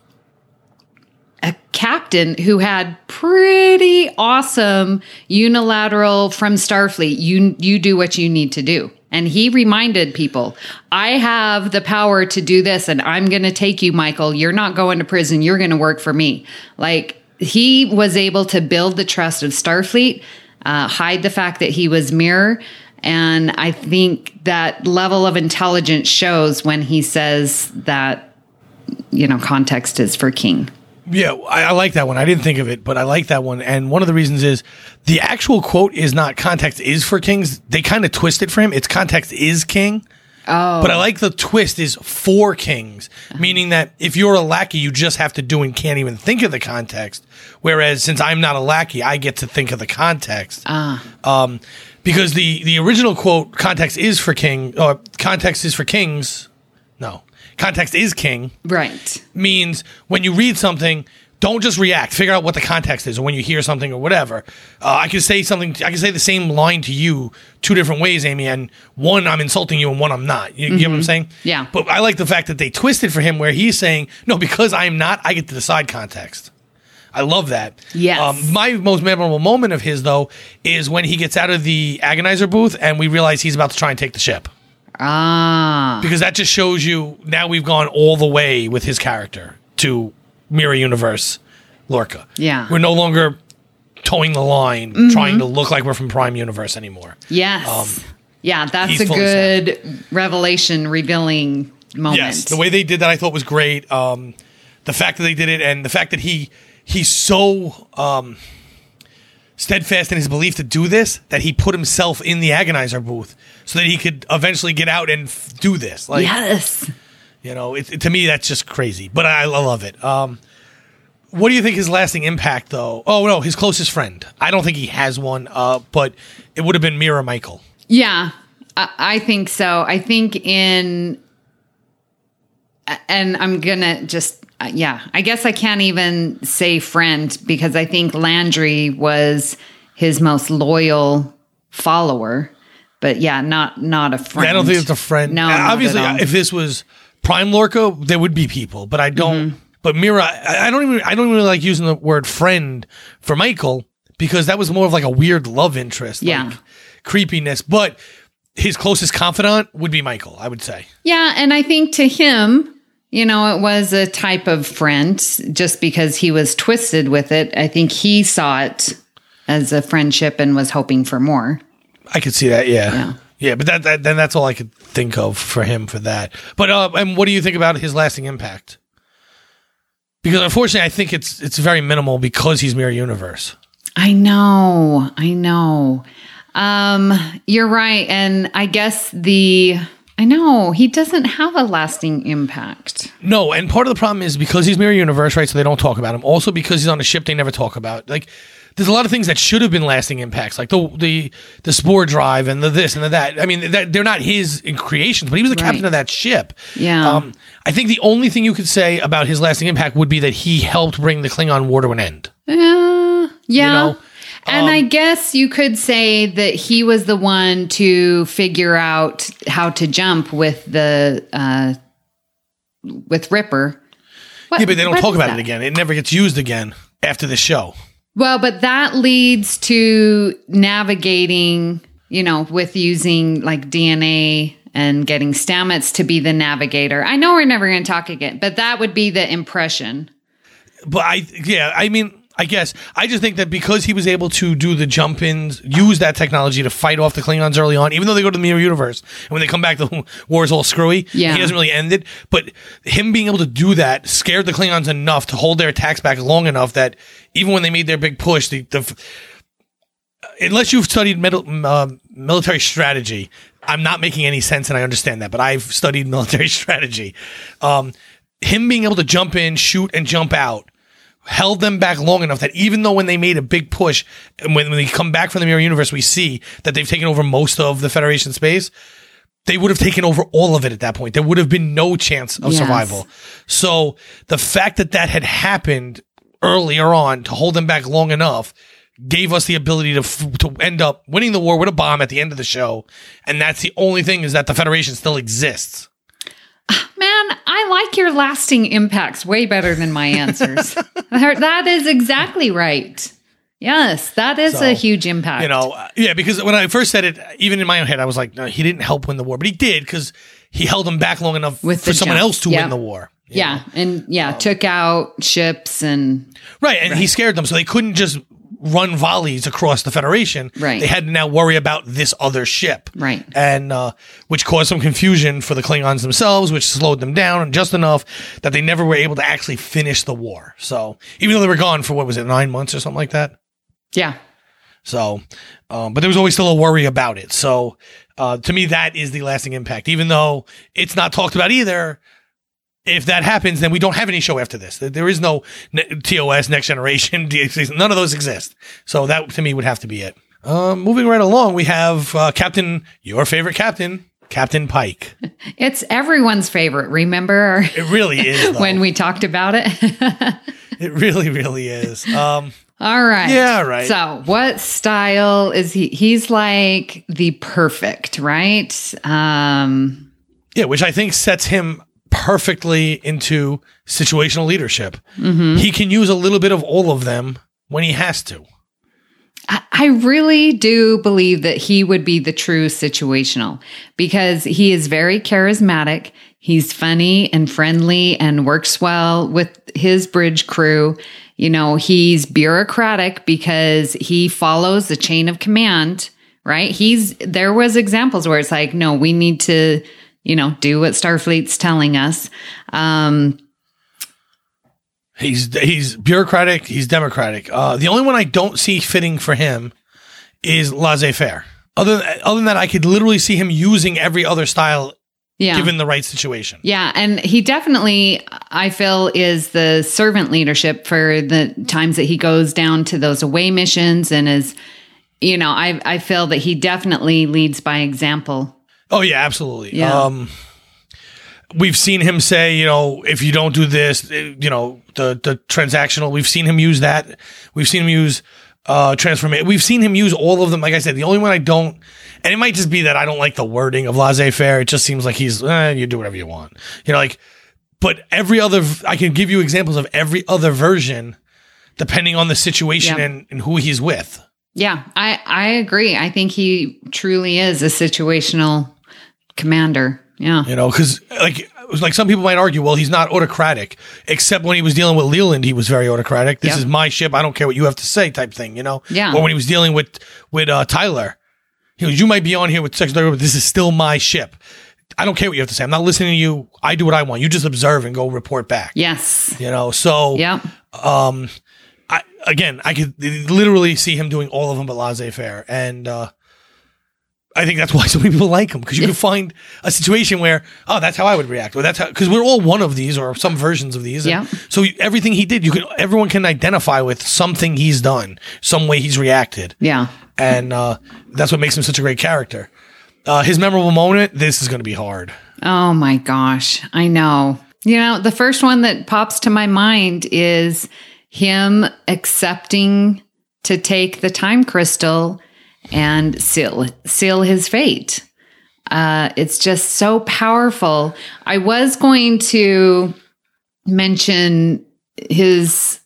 a captain who had pretty awesome unilateral from Starfleet. You, you do what you need to do. And he reminded people, I have the power to do this, and I'm going to take you, Michael. You're not going to prison. You're going to work for me. Like, he was able to build the trust of Starfleet, uh, hide the fact that he was mirror. And I think that level of intelligence shows when he says that, you know, context is for king. Yeah, I, I like that one. I didn't think of it, but I like that one. And one of the reasons is the actual quote is not context is for kings. They kind of twist it for him. It's context is king. Oh. But I like the twist is for kings, uh-huh. meaning that if you're a lackey, you just have to do and can't even think of the context. Whereas since I'm not a lackey, I get to think of the context. Ah. Um, because the, the original quote, context is for king, or context is for kings. No. Context is king. Right. Means when you read something, don't just react. Figure out what the context is, or when you hear something or whatever. Uh, I can say something. I can say the same line to you two different ways, Amy, and one I'm insulting you, and one I'm not. You, mm-hmm. you get what I'm saying? Yeah. But I like the fact that they twisted for him, where he's saying, "No, because I'm not, I get to decide context." I love that. Yes. Um, my most memorable moment of his, though, is when he gets out of the agonizer booth, and we realize he's about to try and take the ship. Ah. Because that just shows you now we've gone all the way with his character to Mirror Universe Lorca. Yeah. We're no longer towing the line, mm-hmm. trying to look like we're from Prime Universe anymore. Yes. Um, yeah, that's he's a fully good set. revealing, revealing moment. Yes, the way they did that I thought was great. Um, the fact that they did it, and the fact that he he's so um, steadfast in his belief to do this that he put himself in the agonizer booth so that he could eventually get out and f- do this. Like, yes. You know, it, it, to me, that's just crazy, but I, I love it. Um, what do you think his lasting impact, though? Oh, no, his closest friend. I don't think he has one, uh, but it would have been Mira Michael. Yeah, I, I think so. I think in, and I'm going to just, uh, yeah, I guess I can't even say friend because I think Landry was his most loyal follower. But yeah, not not a friend. Yeah, I don't think it's a friend. No, uh, obviously, if this was Prime Lorca, there would be people, but I don't. Mm-hmm. But Mira, I, I don't even. I don't really like using the word friend for Michael because that was more of like a weird love interest, yeah, like creepiness. But his closest confidant would be Michael, I would say. Yeah, and I think to him, you know, it was a type of friend just because he was twisted with it. I think he saw it as a friendship and was hoping for more. I could see that, yeah. Yeah, yeah but that, that then that's all I could think of for him for that. But uh, and what do you think about his lasting impact? Because unfortunately, I think it's it's very minimal because he's Mirror Universe. I know, I know. Um, you're right, and I guess the I know he doesn't have a lasting impact. No, and part of the problem is because he's Mirror Universe, right? So they don't talk about him. Also, because he's on a ship, they never talk about like. There's a lot of things that should have been lasting impacts, like the the the spore drive and the this and the that. I mean, that, they're not his creations, but he was the right. captain of that ship. Yeah. Um, I think the only thing you could say about his lasting impact would be that he helped bring the Klingon War to an end. Uh, yeah. You know? And um, I guess you could say that he was the one to figure out how to jump with the uh, with Ripper. What, yeah, but they don't talk about that? it again. It never gets used again after the show. Well, but that leads to navigating, you know, with using like D N A and getting Stamets to be the navigator. I know we're never going to talk again, but that would be the impression. But I, yeah, I mean, I guess. I just think that because he was able to do the jump ins, use that technology to fight off the Klingons early on, even though they go to the mirror universe, and when they come back, the war is all screwy. Yeah. He doesn't really end it. But him being able to do that scared the Klingons enough to hold their attacks back long enough that even when they made their big push, the, the unless you've studied metal, uh, military strategy, I'm not making any sense, and I understand that, but I've studied military strategy. Um, him being able to jump in, shoot, and jump out held them back long enough that even though when they made a big push, and when, when they come back from the mirror universe, we see that they've taken over most of the Federation space, they would have taken over all of it at that point. There would have been no chance of Yes. survival. So the fact that that had happened earlier on to hold them back long enough gave us the ability to f- to end up winning the war with a bomb at the end of the show. And that's the only thing, is that the Federation still exists. Man, I like your lasting impacts way better than my answers. That is exactly right. Yes, that is So, a huge impact. You know, uh, yeah, because when I first said it, even in my own head, I was like, no, he didn't help win the war, but he did, because he held them back long enough With for the someone jump. else to Yep. win the war. you Yeah, know? and yeah, took out ships and Right, and he scared them, so they couldn't just run volleys across the Federation. Right. They had to now worry about this other ship. Right. And uh, which caused some confusion for the Klingons themselves, which slowed them down just enough that they never were able to actually finish the war. So even though they were gone for, what was it, nine months or something like that? yeah. So, um, but there was always still a worry about it. So uh, to me, that is the lasting impact, even though it's not talked about either. If that happens, then we don't have any show after this. There is no T O S, Next Generation, D X C. None of those exist. So that, to me, would have to be it. Um, moving right along, we have uh, Captain, your favorite captain, Captain Pike. It's everyone's favorite. Remember It really is, though. when we talked about it? It really, really is. Um, All right. Yeah, right. So, what style is he? He's like the perfect, right? Um, yeah, which I think sets him perfectly into situational leadership. Mm-hmm. He can use a little bit of all of them when he has to. I, I really do believe that he would be the true situational, because he is very charismatic. He's funny and friendly and works well with his bridge crew. You know, he's bureaucratic because he follows the chain of command, right? He's, there was examples where it's like, no, we need to, you know, do what Starfleet's telling us. Um, He's he's bureaucratic. He's democratic. Uh, the only one I don't see fitting for him is laissez-faire. Other other than that, I could literally see him using every other style yeah. given the right situation. Yeah, and he definitely, I feel, is the servant leadership for the times that he goes down to those away missions and is, you know, I I feel that he definitely leads by example. Oh yeah, absolutely. Yeah. Um, we've seen him say, you know, if you don't do this, you know, the the transactional. We've seen him use that. We've seen him use uh transformation. We've seen him use all of them. Like I said, the only one I don't, and it might just be that I don't like the wording of laissez-faire. It just seems like he's, eh, you do whatever you want. You know, like, but every other, I can give you examples of every other version depending on the situation Yeah. and, and who he's with. Yeah, I, I agree. I think he truly is a situational commander. Yeah. You know, because like like some people might argue, well, he's not autocratic, except when he was dealing with Leland, he was very autocratic. This Yep. is my ship. I don't care what you have to say, type thing. You know. Yeah. Or when he was dealing with with uh, Tyler, he goes, you might be on here with Secretary, but this is still my ship. I don't care what you have to say. I'm not listening to you. I do what I want. You just observe and go report back. Yes. You know. So. Yep. Um. I again, I could literally see him doing all of them, but laissez-faire, and uh, I think that's why so many people like him, because you can find a situation where, oh, that's how I would react, or that's how, because we're all one of these or some versions of these. And Yeah. So everything he did, you can, everyone can identify with something he's done, some way he's reacted, Yeah. and uh, that's what makes him such a great character. Uh, his memorable moment. This is going to be hard. Oh my gosh. I know. You know, the first one that pops to my mind is him accepting to take the time crystal and seal seal his fate. Uh, it's just so powerful. I was going to mention his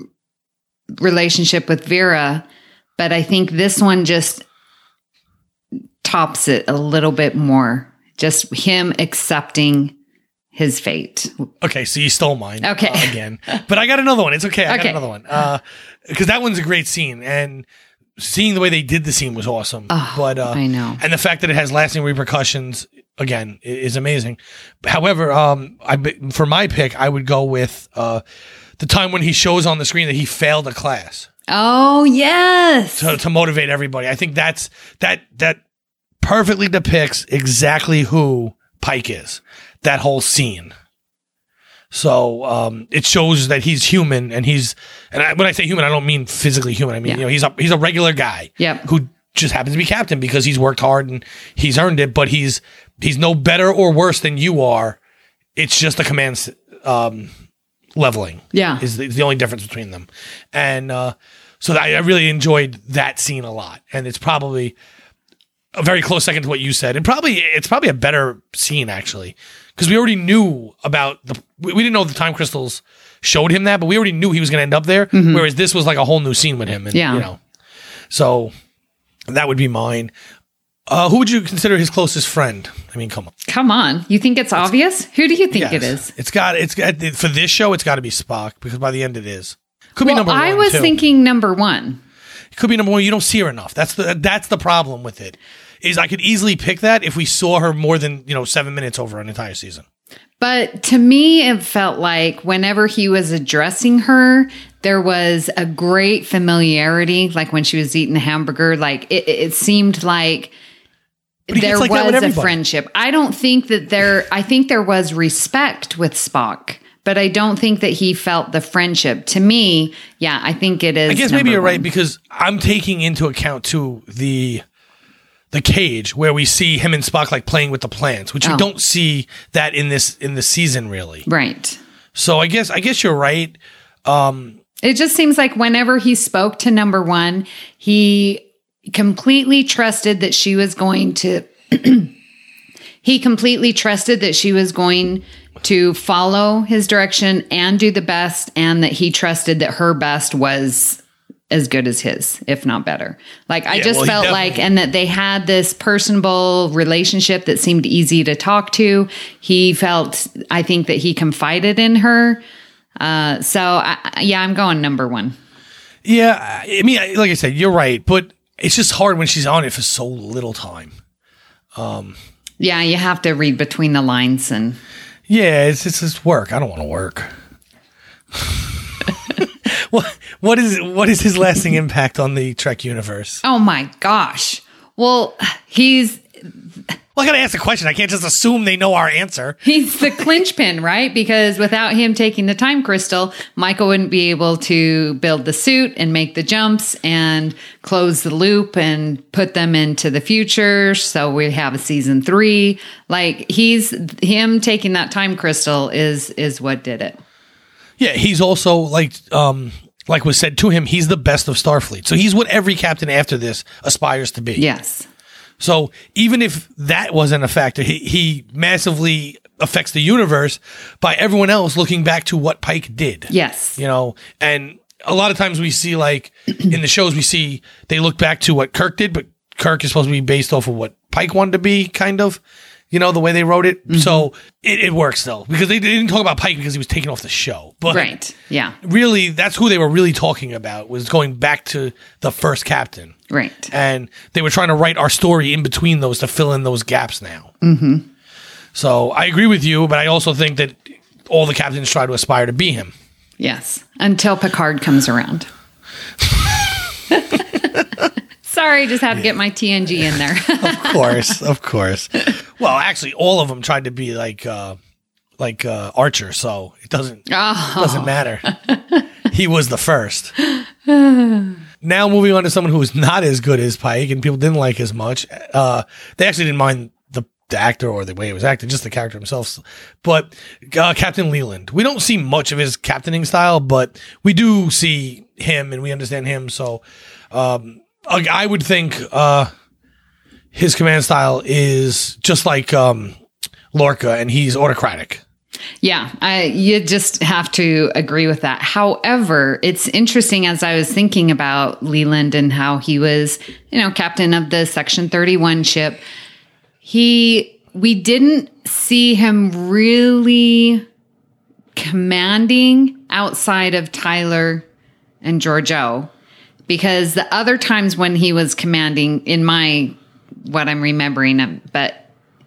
relationship with Vera, but I think this one just tops it a little bit more. Just him accepting his fate. Okay, so you stole mine. Okay. uh, again. But I got another one. It's okay. I Okay. got another one. Because that one's a great scene. And seeing the way they did the scene was awesome. Oh, but uh, I know. And the fact that it has lasting repercussions, again, i- is amazing. However, um, I for my pick, I would go with uh, the time when he shows on the screen that he failed a class Oh, yes. to, to motivate everybody. I think that's that that perfectly depicts exactly who Pike is. That whole scene. So um, it shows that he's human, and he's and I, when I say human, I don't mean physically human. I mean Yeah. you know he's a he's a regular guy Yep. who just happens to be captain because he's worked hard and he's earned it. But he's he's no better or worse than you are. It's just the command um, leveling. Yeah. is the, is the only difference between them, and uh, so I, I really enjoyed that scene a lot, and it's probably a very close second to what you said, and probably it's probably a better scene actually, because we already knew about the we, we didn't know the time crystals showed him that, but we already knew he was going to end up there. Whereas this was like a whole new scene with him, and Yeah. you know, so that would be mine. Uh, who would you consider his closest friend? I mean, come on, Come on. You think it's obvious? Who do you think it Yes. is? It's got it's got for this show. It's got to be Spock because by the end it is. Could be Well, number one. I was too. thinking number one. It could be number one. You don't see her enough. That's the that's the problem with it. Is I could easily pick that if we saw her more than you know seven minutes over an entire season. But to me, it felt like whenever he was addressing her, there was a great familiarity. Like when she was eating the hamburger, like it, it seemed like But he there gets like that with was a everybody. friendship. I don't think that there, I think there was respect with Spock, but I don't think that he felt the friendship. To me, yeah, I think it is. I guess maybe number you're right one. because I'm taking into account too the the cage where we see him and Spock like playing with the plants, which we Oh. don't see that in this in the season really. Right. So I guess I guess you're right. It just seems like whenever he spoke to number one, he completely trusted that she was going to, he completely trusted that she was going to follow his direction and do the best, and that he trusted that her best was as good as his, if not better. Like, I Yeah, just well, he felt definitely- like, and that they had this personable relationship that seemed easy to talk to. He felt, I think that he confided in her. Uh, so I, I- yeah, I'm going number one. Yeah, I mean, like I said, you're right, but it's just hard when she's on it for so little time. Yeah, you have to read between the lines, and Yeah, it's it's just work. I don't want to work. what what is what is his lasting impact on the Trek universe? oh my gosh. Well, he's Well, I gotta ask a question. I can't just assume they know our answer. he's the clinch pin, right? Because without him taking the time crystal, Michael wouldn't be able to build the suit and make the jumps and close the loop and put them into the future. So we have a season three. Like he's him taking that time crystal is is what did it. Yeah, he's also like um like was said to him, he's the best of Starfleet. So he's what every captain after this aspires to be. Yes. So even if that wasn't a factor, he, he massively affects the universe by everyone else looking back to what Pike did. Yes. You know, and a lot of times we see like in the shows, we see they look back to what Kirk did, but Kirk is supposed to be based off of what Pike wanted to be, kind of, you know, the way they wrote it. So it, it works though, because they didn't talk about Pike because he was taken off the show. But Right. Yeah. really, that's who they were really talking about, was going back to the first captain. Right. And they were trying to write our story in between those to fill in those gaps now. Mm-hmm. So I agree with you, but I also think that all the captains try to aspire to be him. Yes, until Picard comes around. Sorry, just had to get my T N G in there. Of course, of course. Well, actually, all of them tried to be like uh, like uh, Archer, so it doesn't Oh. doesn't matter. He was the first. Now moving on to someone who is not as good as Pike and people didn't like as much. Uh, they actually didn't mind the, the actor or the way it was acted, just the character himself. But uh, Captain Leland, we don't see much of his captaining style, but we do see him and we understand him. So um, I, I would think uh, his command style is just like um, Lorca, and he's autocratic. Yeah, I, you just have to agree with that. However, it's interesting as I was thinking about Leland and how he was, you know, captain of the Section thirty-one ship. He we didn't see him really commanding outside of Tyler and Georgiou, because the other times when he was commanding, in my what I'm remembering, but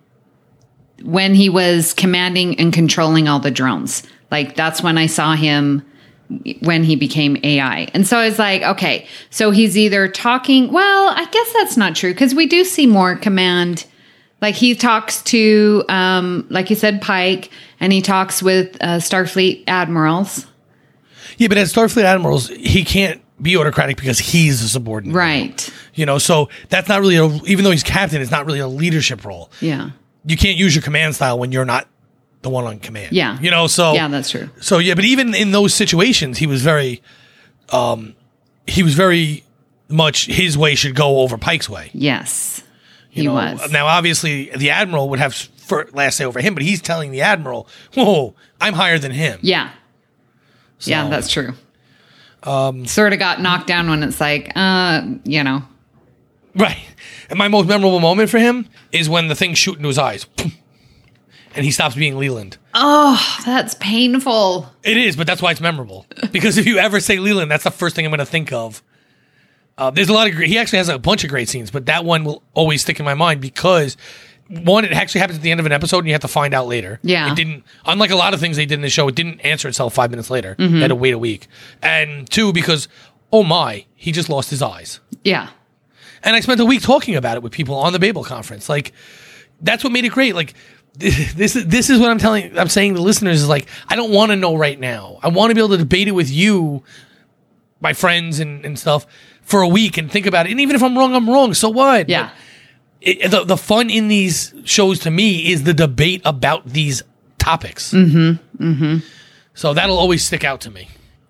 when he was commanding and controlling all the drones, like that's when I saw him when he became A I. And so I was like, okay, so he's either talking, well, I guess that's not true, because we do see more command. Like he talks to, um, like you said, Pike, and he talks with uh, Starfleet admirals. Yeah, but as Starfleet admirals, he can't be autocratic because he's a subordinate. Right. You know, so that's not really, a, even though he's captain, it's not really a leadership role. Yeah. You can't use your command style when you're not the one on command. Yeah. You know, so. Yeah, that's true. So, yeah, but even in those situations, he was very, um, he was very much, his way should go over Pike's way. Yes. You He know, was. Now, obviously, the admiral would have fir- last say over him, but he's telling the admiral, whoa, I'm higher than him. Yeah. So, Yeah, that's true. Um, sort of got knocked down when it's like, uh, you know. Right. And my most memorable moment for him is when the thing's shooting into his eyes. And he stops being Leland. Oh, that's painful. It is, but that's why it's memorable. Because if you ever say Leland, that's the first thing I'm going to think of. Uh, there's a lot of great, he actually has a bunch of great scenes, but that one will always stick in my mind because, one, it actually happens at the end of an episode and you have to find out later. Yeah. It didn't, unlike a lot of things they did in the show, it didn't answer itself five minutes later. Mm-hmm. They had to wait a week. And two, because, oh my, he just lost his eyes. Yeah. And I spent a week talking about it with people on the Babel conference. Like, that's what made it great. Like, this is this is what I'm telling, I'm saying to listeners is like, I don't want to know right now. I want to be able to debate it with you, my friends and, and stuff, for a week and think about it. And even if I'm wrong, I'm wrong. So what? Yeah. But it, the the fun in these shows to me is the debate about these topics. Mm-hmm. Mm-hmm. So that'll always stick out to me.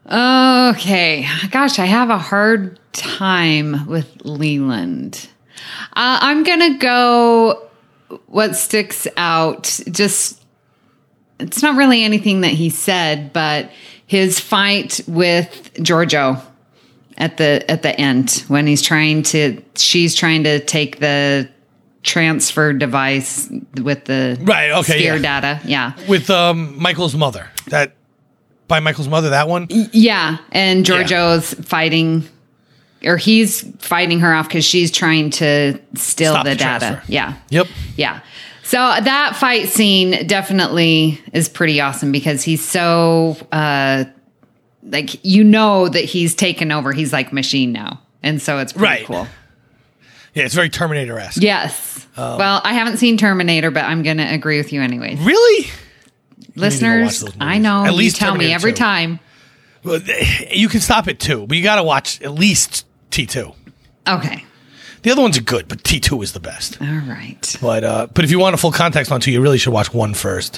Okay. Gosh, I have a hard time with Leland. Uh, I'm going to go what sticks out. Just, it's not really anything that he said, but his fight with Georgiou at the at the end when he's trying to, she's trying to take the transfer device with the right, okay, sphere yeah. data. Yeah. With um, Michael's mother. That by Michael's mother, that one? Yeah. And Georgiou's yeah. fighting, or he's fighting her off because she's trying to steal Stop the, the data. transfer. Yeah. Yep. Yeah. So that fight scene definitely is pretty awesome because he's so, uh, like, you know that he's taken over. He's like machine now. And so it's pretty right. cool. Yeah, it's very Terminator-esque. Yes. Um, well, I haven't seen Terminator, but I'm going to agree with you anyways. Really? Listeners, I know. At least you tell Terminator me every two. time. Well, you can stop at two, but you got to watch at least T two. Okay. The other ones are good, but T two is the best. All right. But uh, but if you want a full context on two, you really should watch one first.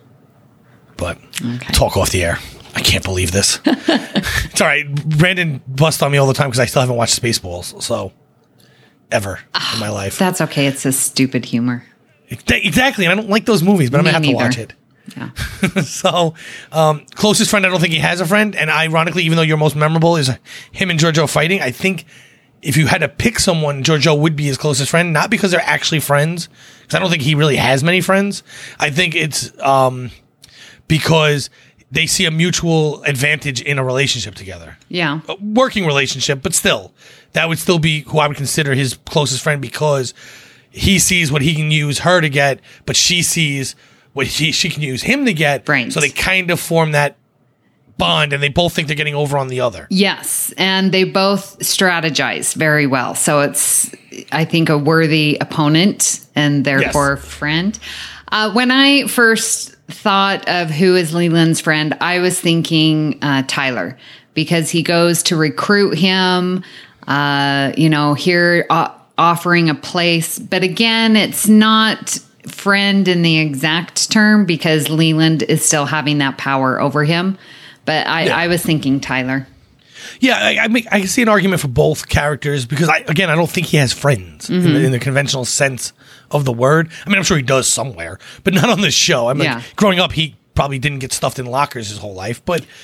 But okay. Talk off the air. I can't believe this. It's all right. Brandon busts on me all the time because I still haven't watched Spaceballs. So, ever in my life. That's okay. It's a stupid humor. Exactly. And I don't like those movies, but I'm going to have neither. to watch it. Yeah. So, um, closest friend, I don't think he has a friend. And ironically, even though your most memorable is him and Georgiou fighting, I think if you had to pick someone, Georgiou would be his closest friend. Not because they're actually friends, because I don't think he really has many friends. I think it's um, because they see a mutual advantage in a relationship together. Yeah. A working relationship, but still, that would still be who I would consider his closest friend because he sees what he can use her to get, but she sees what he, she can use him to get. Right. So they kind of form that bond and they both think they're getting over on the other. Yes. And they both strategize very well. So it's, I think, a worthy opponent and therefore yes. friend. Uh, when I first thought of who is Leland's friend, I was thinking uh, Tyler because he goes to recruit him, uh, you know, here uh, offering a place. But again, it's not friend in the exact term because Leland is still having that power over him. But I, yeah. I was thinking Tyler. Yeah, I, I, make, I can see an argument for both characters because, I, again, I don't think he has friends mm-hmm. in, the, in the conventional sense of the word. I mean, I'm sure he does somewhere, but not on this show. I mean, yeah. like, growing up, he probably didn't get stuffed in lockers his whole life, but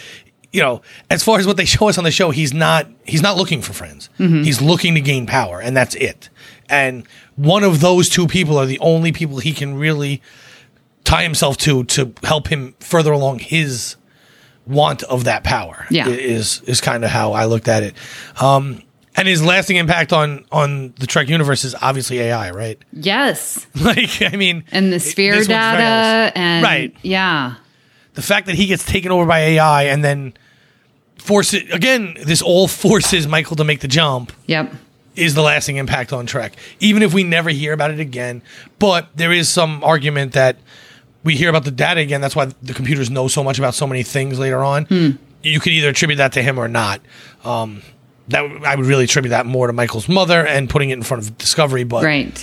you know, as far as what they show us on the show, he's not he's not looking for friends. Mm-hmm. He's looking to gain power, and that's it. And one of those two people are the only people he can really tie himself to to help him further along his want of that power. Yeah. is is kind of how I looked at it. Um, and his lasting impact on on the Trek universe is obviously A I, right? Yes. Like, I mean, And the sphere this one's very data nice. and Right. yeah. The fact that he gets taken over by A I and then forces again, this all forces Michael to make the jump. Yep. Is the lasting impact on Trek, even if we never hear about it again. But there is some argument that we hear about the data again. That's why the computers know so much about so many things later on. Hmm. You could either attribute that to him or not. Um, that I would really attribute that more to Michael's mother and putting it in front of Discovery. But Right.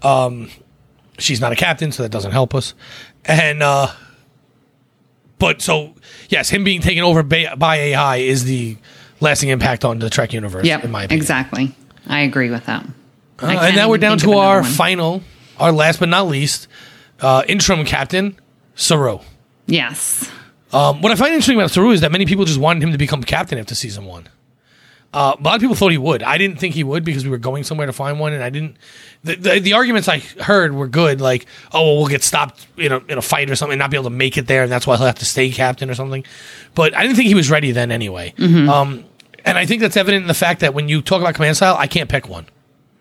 she's not a captain, so that doesn't help us. And uh, but so yes, him being taken over by, by A I is the lasting impact on the Trek universe. Yep. In my opinion. Exactly. I agree with that. Uh, I and can't now we're even down think to of another our one. final, our last but not least, uh, interim captain, Saru. Yes. Um, what I find interesting about Saru is that many people just wanted him to become captain after season one. Uh, a lot of people thought he would. I didn't think he would because we were going somewhere to find one, and I didn't. The, the, the arguments I heard were good, like, oh, well, we'll get stopped in a, in a fight or something, and not be able to make it there, and that's why he'll have to stay captain or something. But I didn't think he was ready then anyway. Mm-hmm. Um, and I think that's evident in the fact that when you talk about command style, I can't pick one.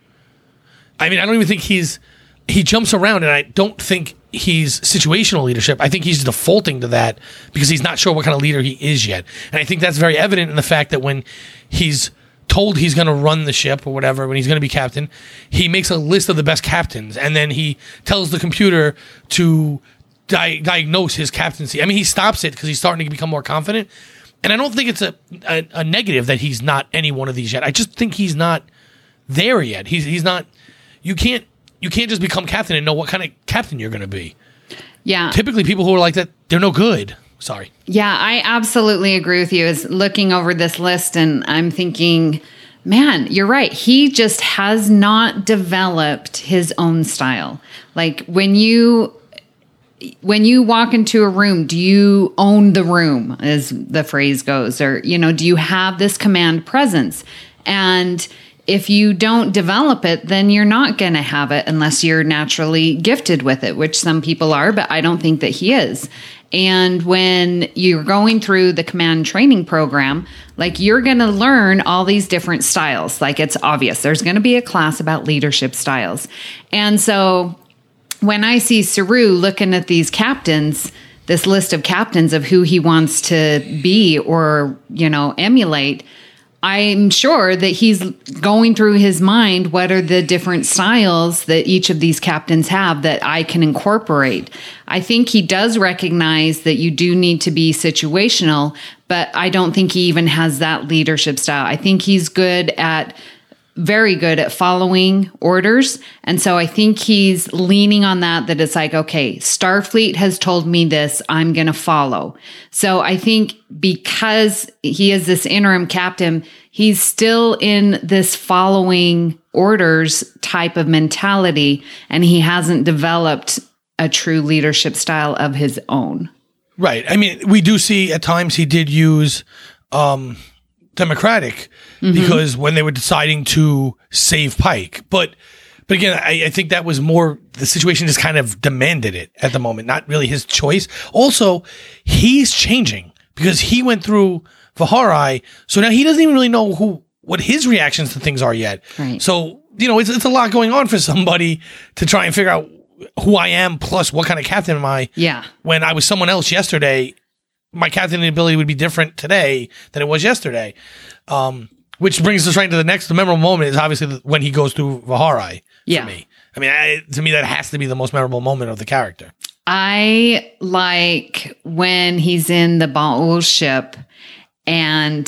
I mean, I don't even think he's he jumps around, and I don't think he's situational leadership. I think he's defaulting to that because he's not sure what kind of leader he is yet. And I think that's very evident in the fact that when he's told he's going to run the ship or whatever, when he's going to be captain, he makes a list of the best captains, and then he tells the computer to di- diagnose his captaincy. I mean, he stops it because he's starting to become more confident. And I don't think it's a, a, a negative that he's not any one of these yet. I just think he's not there yet. He's he's not. You can't you can't just become captain and know what kind of captain you're going to be. Yeah. Typically, people who are like that, they're no good. Sorry. Yeah, I absolutely agree with you. Is looking over this list and I'm thinking, man, you're right. He just has not developed his own style. Like when you when you walk into a room, do you own the room, as the phrase goes? Or, you know, do you have this command presence? And if you don't develop it, then you're not going to have it unless you're naturally gifted with it, which some people are, but I don't think that he is. And when you're going through the command training program, like you're going to learn all these different styles. Like it's obvious there's going to be a class about leadership styles. And so when I see Saru looking at these captains, this list of captains of who he wants to be or, you know, emulate, I'm sure that he's going through his mind, what are the different styles that each of these captains have that I can incorporate? I think he does recognize that you do need to be situational, but I don't think he even has that leadership style. I think he's good at very good at following orders. And so I think he's leaning on that, that it's like, okay, Starfleet has told me this, I'm going to follow. So I think because he is this interim captain, he's still in this following orders type of mentality, and he hasn't developed a true leadership style of his own. Right. I mean, we do see at times he did use, um, Democratic mm-hmm. because when they were deciding to save Pike, but but again, I, I think that was more the situation just kind of demanded it at the moment, not really his choice. Also, he's changing because he went through Vihari, so now he doesn't even really know who what his reactions to things are yet. Right. So you know, it's it's a lot going on for somebody to try and figure out who I am plus what kind of captain am I. Yeah. When I was someone else yesterday, my captaining ability would be different today than it was yesterday. Um, which brings us right into the next the memorable moment is obviously the, when he goes through Vihari for yeah. me. I mean, I, to me, that has to be the most memorable moment of the character. I like when he's in the Ba'ul ship and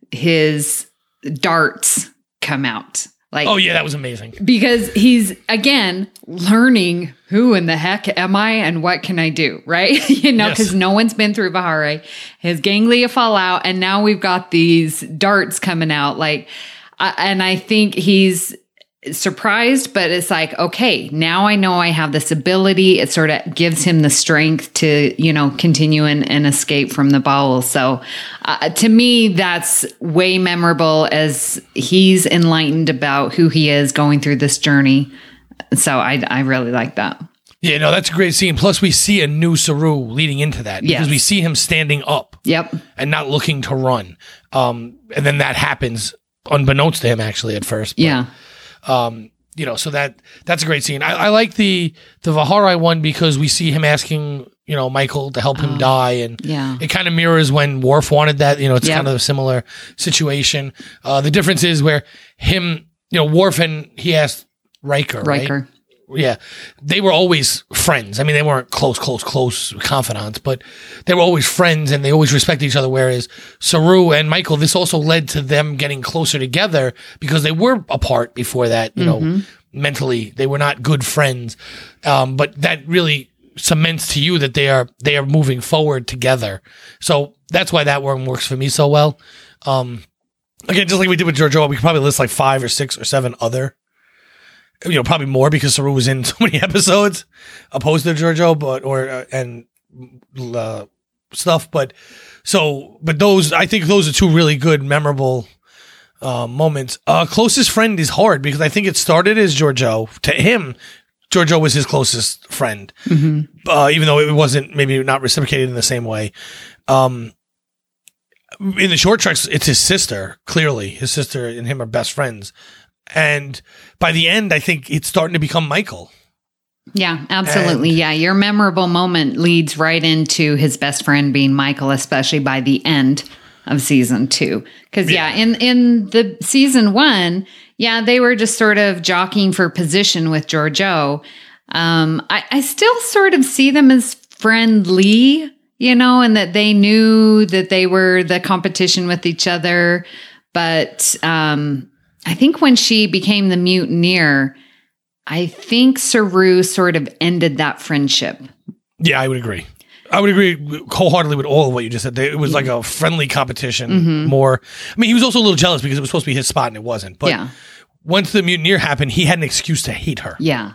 his darts come out. Like, oh, yeah, that was amazing. Because he's, again, learning who in the heck am I and what can I do, right? you know, because yes. no one's been through Vihari. His ganglia fall out, and now we've got these darts coming out. Like, uh, and I think he's surprised, but it's like, okay, now I know I have this ability. It sort of gives him the strength to, you know, continue and, and escape from the bowel. So uh, to me, that's way memorable as he's enlightened about who he is going through this journey. So I, I really like that. Yeah, no, that's a great scene. Plus, we see a new Saru leading into that because Yes. we see him standing up Yep. and not looking to run. Um, and then that happens unbeknownst to him, actually, at first. But, Yeah. Um, you know, so that that's a great scene. I, I like the the Vahari one because we see him asking, you know, Michael to help him die, and yeah. it kind of mirrors when Worf wanted that. You know, it's Yep. kind of a similar situation. Uh, the difference is where him, you know, Worf and he asked Riker, right? Riker. Yeah, they were always friends. I mean, they weren't close, close, close confidants, but they were always friends and they always respected each other. Whereas Saru and Michael, this also led to them getting closer together because they were apart before that, you Mm-hmm. know, mentally. They were not good friends. Um, but that really cements to you that they are, they are moving forward together. So that's why that one works for me so well. Um, again, just like we did with Georgiou, we could probably list like five or six or seven other, you know, probably more because Saru was in so many episodes opposed to Georgiou, but, or, uh, and, uh, stuff. But, so, but those, I think those are two really good, memorable, uh, moments. Uh, closest friend is hard because I think it started as Georgiou. To him, Georgiou was his closest friend, Mm-hmm. uh, even though it wasn't maybe not reciprocated in the same way. Um, in the short treks, it's his sister, clearly. His sister and him are best friends. And by the end, I think it's starting to become Michael. Yeah, absolutely. And- yeah. Your memorable moment leads right into his best friend being Michael, especially by the end of season two. Because, yeah. yeah, in, in the season one, yeah, they were just sort of jockeying for position with Georgiou. Um, I, I still sort of see them as friendly, you know, and that they knew that they were the competition with each other. But um, I think when she became the mutineer, I think Saru sort of ended that friendship. Yeah, I would agree. I would agree wholeheartedly with all of what you just said. It was like a friendly competition Mm-hmm. more. I mean, he was also a little jealous because it was supposed to be his spot and it wasn't. But Yeah. once the mutineer happened, he had an excuse to hate her. Yeah.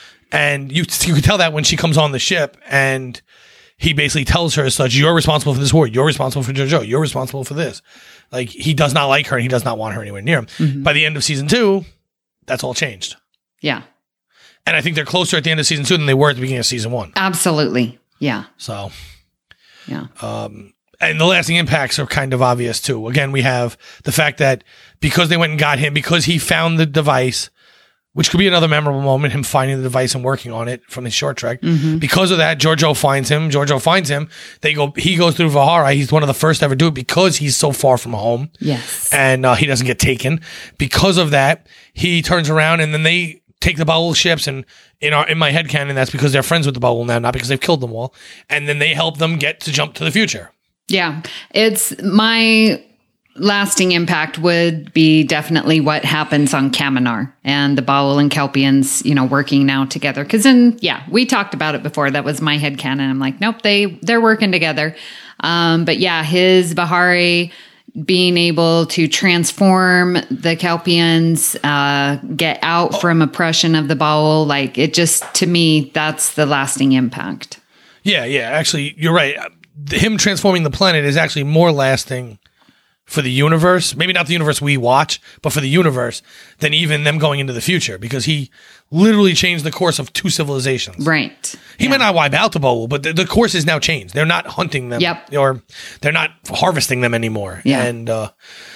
And you you could tell that when she comes on the ship and he basically tells her as such, you're responsible for this war. You're responsible for Georgiou. You're responsible for this. Like, he does not like her and he does not want her anywhere near him. Mm-hmm. By the end of season two, that's all changed. Yeah. And I think they're closer at the end of season two than they were at the beginning of season one. Absolutely. Yeah. So, Yeah. um, and the lasting impacts are kind of obvious too. Again, we have the fact that because they went and got him, because he found the device, which could be another memorable moment, him finding the device and working on it from his short trek. Mm-hmm. Because of that, Georgiou finds him. Georgiou finds him. They go. He goes through Vahari. He's one of the first to ever do it because he's so far from home. Yes. And uh, he doesn't get taken. Because of that, he turns around and then they take the Ba'ul ships. And in our in my headcanon, that's because they're friends with the Ba'ul now, not because they've killed them all. And then they help them get to jump to the future. Yeah. It's my lasting impact would be definitely what happens on Kaminar and the Ba'ul and Kelpians, you know, working now together. Because then, yeah, we talked about it before. That was my headcanon. I'm like, nope, they, they're working together. Um, but yeah, his Vahari being able to transform the Kelpians, uh, get out from oppression of the Ba'ul, like it just, to me, that's the lasting impact. Yeah, yeah. Actually, you're right. Him transforming the planet is actually more lasting for the universe, maybe not the universe we watch, but for the universe, than even them going into the future, because he literally changed the course of two civilizations. Right. He Yeah. might not wipe out the Ba'ul, but the, the course is now changed. They're not hunting them, Yep. or they're not harvesting them anymore. Yeah. And uh,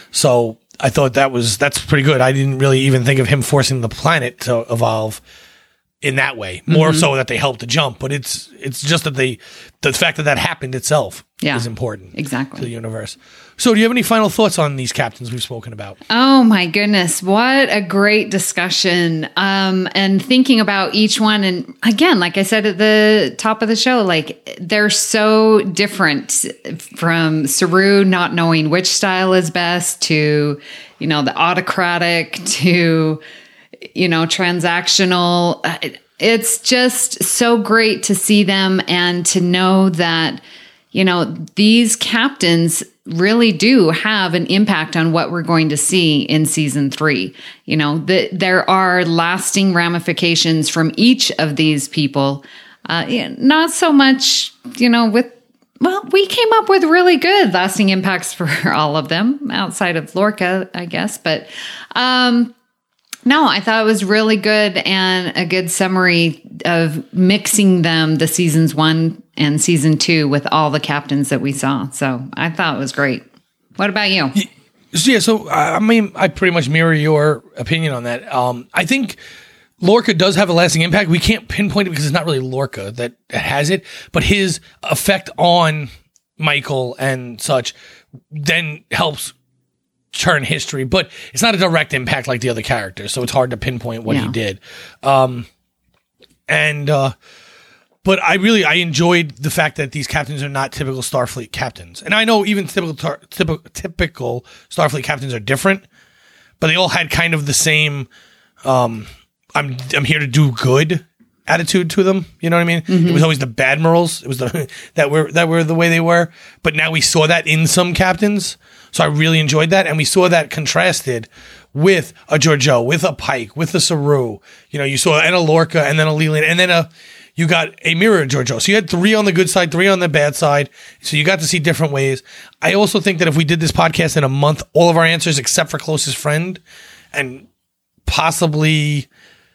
so I thought that was that's pretty good. I didn't really even think of him forcing the planet to evolve in that way, more Mm-hmm. so that they helped to jump. But it's it's just that they the fact that that happened itself Yeah. is important Exactly. to the universe. So, do you have any final thoughts on these captains we've spoken about? Oh my goodness, what a great discussion. Um, and thinking about each one. And again, like I said at the top of the show, like they're so different, from Saru not knowing which style is best to, you know, the autocratic to, you know, transactional. It's just so great to see them and to know that, you know, these captains really do have an impact on what we're going to see in season three. You know, the, there are lasting ramifications from each of these people. Uh, not so much, you know, with, well, we came up with really good lasting impacts for all of them outside of Lorca, I guess. But, um, no, I thought it was really good and a good summary of mixing them, the seasons one and season two, with all the captains that we saw. So I thought it was great. What about you? Yeah, so I mean, I pretty much mirror your opinion on that. Um, I think Lorca does have a lasting impact. We can't pinpoint it because it's not really Lorca that has it, but his effect on Michael and such then helps turn history, but it's not a direct impact like the other characters, so it's hard to pinpoint what yeah. he did. Um, and uh, but I really I enjoyed the fact that these captains are not typical Starfleet captains, and I know even typical tar- typical, typical Starfleet captains are different, but they all had kind of the same um, "I'm I'm here to do good" attitude to them. You know what I mean? Mm-hmm. It was always the bad morals. It was the that were that were the way they were. But now we saw that in some captains. So I really enjoyed that, and we saw that contrasted with a Georgiou, with a Pike, with a Saru. You know, you saw and a Lorca, and then a Leland, and then a you got a mirror Georgiou. So you had three on the good side, three on the bad side. So you got to see different ways. I also think that if we did this podcast in a month, all of our answers except for closest friend, and possibly,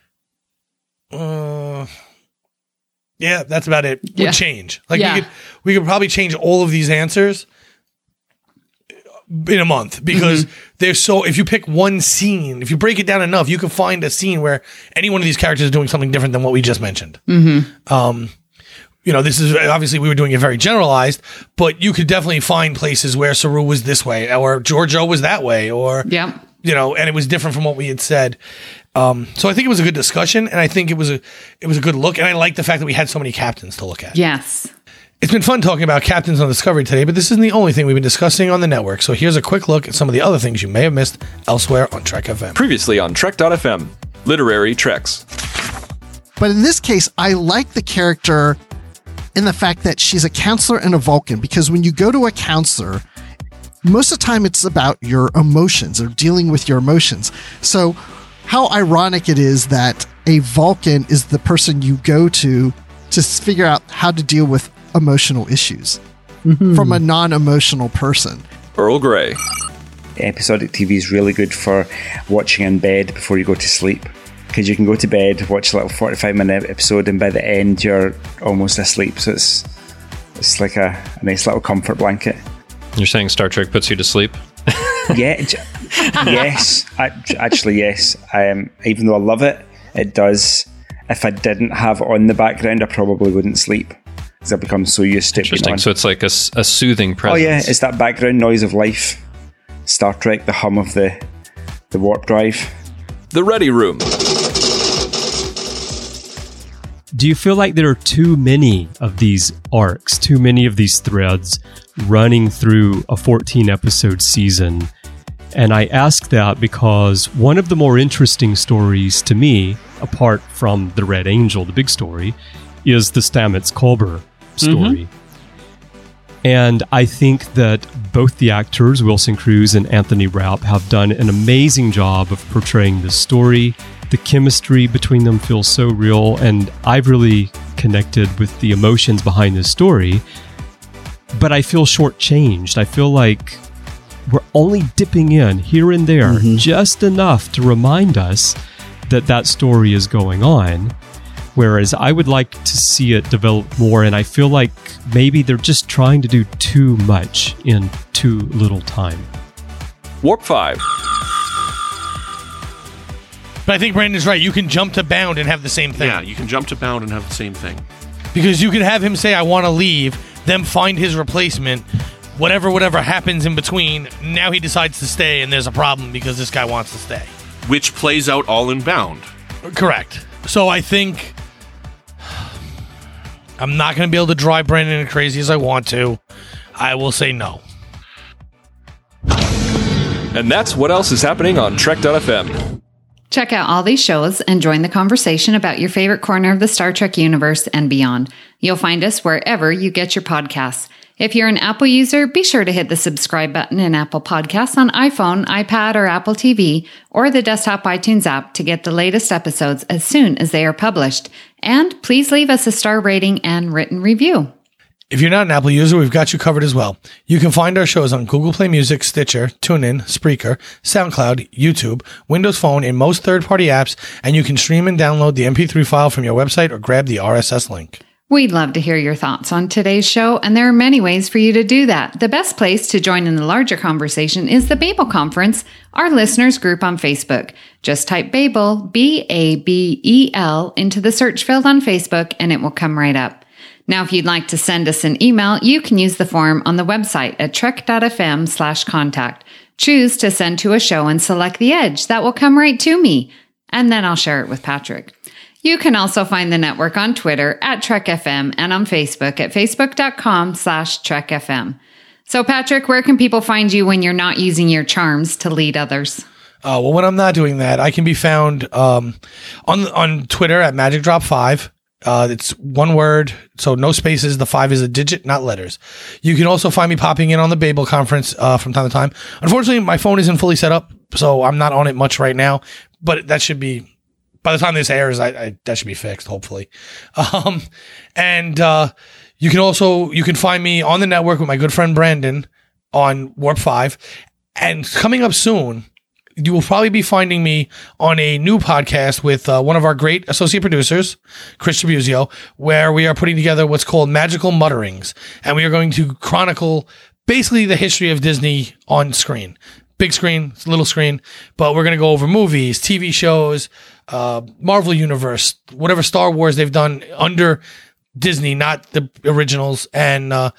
uh, yeah, that's about it. Yeah. Would change. Like yeah. we could we could probably change all of these answers in a month, because mm-hmm. there's so, if you pick one scene, if you break it down enough, you can find a scene where any one of these characters is doing something different than what we just mentioned. Mm-hmm. Um, you know, this is obviously we were doing it very generalized, but you could definitely find places where Saru was this way or Georgiou was that way, or, yeah. you know, and it was different from what we had said. Um, so I think it was a good discussion, and I think it was a, it was a good look. And I like the fact that we had so many captains to look at. Yes. It's been fun talking about captains on Discovery today, but this isn't the only thing we've been discussing on the network. So here's a quick look at some of the other things you may have missed elsewhere on Trek F M. Previously on Trek dot F M, Literary Treks. But in this case, I like the character in the fact that she's a counselor and a Vulcan, because when you go to a counselor, most of the time it's about your emotions or dealing with your emotions. So how ironic it is that a Vulcan is the person you go to to figure out how to deal with emotional issues mm-hmm. from a non-emotional person. Earl Grey. Episodic T V is really good for watching in bed before you go to sleep, because you can go to bed, watch a little forty-five minute episode, and by the end you're almost asleep. So it's it's like a, a nice little comfort blanket. You're saying Star Trek puts you to sleep? Yeah, yes, I, actually yes. Um, even though I love it, it does. If I didn't have it on the background, I probably wouldn't sleep, because I've become so used to it. Interesting. So it's like a, a soothing presence. Oh yeah, it's that background noise of life. Star Trek, the hum of the the warp drive. The Ready Room. Do you feel like there are too many of these arcs, too many of these threads running through a fourteen episode season? And I ask that because one of the more interesting stories to me, apart from the Red Angel, the big story, is the Stamets-Culber story. Mm-hmm. And I think that both the actors, Wilson Cruz and Anthony Rapp, have done an amazing job of portraying this story. The chemistry between them feels so real, and I've really connected with the emotions behind this story. But I feel shortchanged. I feel like we're only dipping in here and there, mm-hmm. just enough to remind us that that story is going on. Whereas I would like to see it develop more, and I feel like maybe they're just trying to do too much in too little time. Warp five. But I think Brandon's right. You can jump to Bound and have the same thing. Yeah, you can jump to Bound and have the same thing. Because you could have him say, I want to leave, then find his replacement, whatever, whatever happens in between, now he decides to stay, and there's a problem because this guy wants to stay. Which plays out all in Bound. Correct. So I think I'm not going to be able to drive Brandon as crazy as I want to. I will say no. And that's what else is happening on Trek dot F M. Check out all these shows and join the conversation about your favorite corner of the Star Trek universe and beyond. You'll find us wherever you get your podcasts. If you're an Apple user, be sure to hit the subscribe button in Apple Podcasts on iPhone, iPad, or Apple T V, or the desktop iTunes app to get the latest episodes as soon as they are published. And please leave us a star rating and written review. If you're not an Apple user, we've got you covered as well. You can find our shows on Google Play Music, Stitcher, TuneIn, Spreaker, SoundCloud, YouTube, Windows Phone, and most third-party apps, and you can stream and download the M P three file from your website or grab the R S S link. We'd love to hear your thoughts on today's show, and there are many ways for you to do that. The best place to join in the larger conversation is the Babel Conference, our listeners group on Facebook. Just type Babel, B A B E L, into the search field on Facebook, and it will come right up. Now, if you'd like to send us an email, you can use the form on the website at trek.fm slash contact. Choose to send to a show and select the Edge. That will come right to me, and then I'll share it with Patrick. You can also find the network on Twitter at TrekFM and on Facebook at facebook.com slash TrekFM. So, Patrick, where can people find you when you're not using your charms to lead others? Uh, well, when I'm not doing that, I can be found um, on on Twitter at Magic Drop five. Uh, it's one word, so no spaces. The five is a digit, not letters. You can also find me popping in on the Babel Conference uh, from time to time. Unfortunately, my phone isn't fully set up, so I'm not on it much right now. But that should be, by the time this airs, I, I that should be fixed, hopefully. Um, and uh, you can also you can find me on the network with my good friend Brandon on Warp Five. And coming up soon, you will probably be finding me on a new podcast with uh, one of our great associate producers, Chris Tribuzio, where we are putting together what's called Magical Mutterings. And we are going to chronicle basically the history of Disney on screen. Big screen, little screen, but we're going to go over movies, T V shows, uh, Marvel Universe, whatever Star Wars they've done under Disney, not the originals. And uh,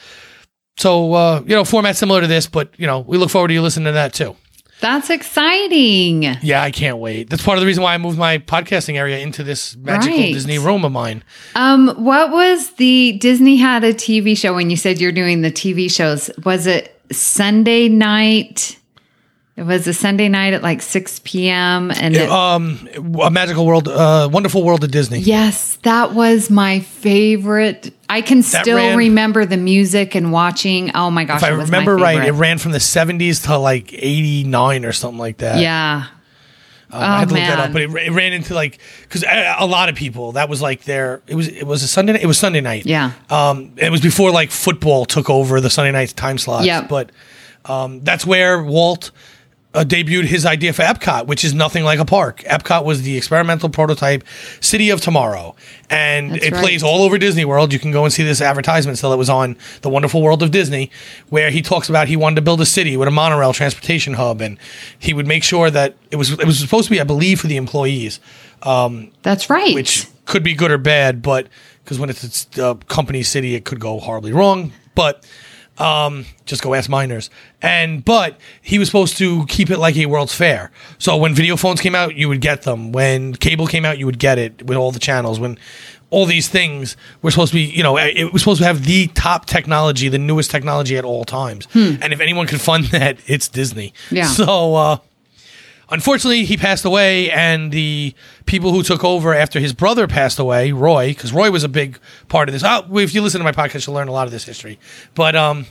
so, uh, you know, format similar to this, but, you know, we look forward to you listening to that too. That's exciting. Yeah, I can't wait. That's part of the reason why I moved my podcasting area into this magical Right. Disney room of mine. Um, what was the Disney had a T V show when you said you're doing the T V shows? Was it Sunday night? It was a Sunday night at like six p.m. and it, um, a magical world, uh, wonderful world of Disney. yes, that was my favorite. I can That still ran- remember the music and watching. Oh my gosh, If I it was remember my right, it favorite. ran from the seventies to like eighty-nine or something like that. Yeah. Um, I had to Oh, look that man. up, but it, it ran into like because a, a lot of people that was like their it was it was a Sunday night, it was Sunday night. Yeah. Um, it was before like football took over the Sunday night time slots. Yep. But um, that's where Walt uh, debuted his idea for Epcot, which is nothing like a park. Epcot was the experimental prototype city of tomorrow, and That's it right. plays all over Disney World. You can go and see this advertisement still that was on The Wonderful World of Disney, where he talks about he wanted to build a city with a monorail transportation hub, and he would make sure that it was it was supposed to be, I believe, for the employees, um, That's right. which could be good or bad, but because when it's a company city, it could go horribly wrong. But um, just go ask miners. And but he was supposed to keep it like a World's Fair. So when video phones came out, you would get them. When cable came out, you would get it with all the channels. When all these things were supposed to be, you know, it was supposed to have the top technology, the newest technology at all times. And if anyone could fund that, it's Disney. Yeah. So uh, unfortunately, he passed away, and the people who took over after his brother passed away, Roy, because Roy was a big part of this. Oh, if you listen to my podcast, you'll learn a lot of this history. But um,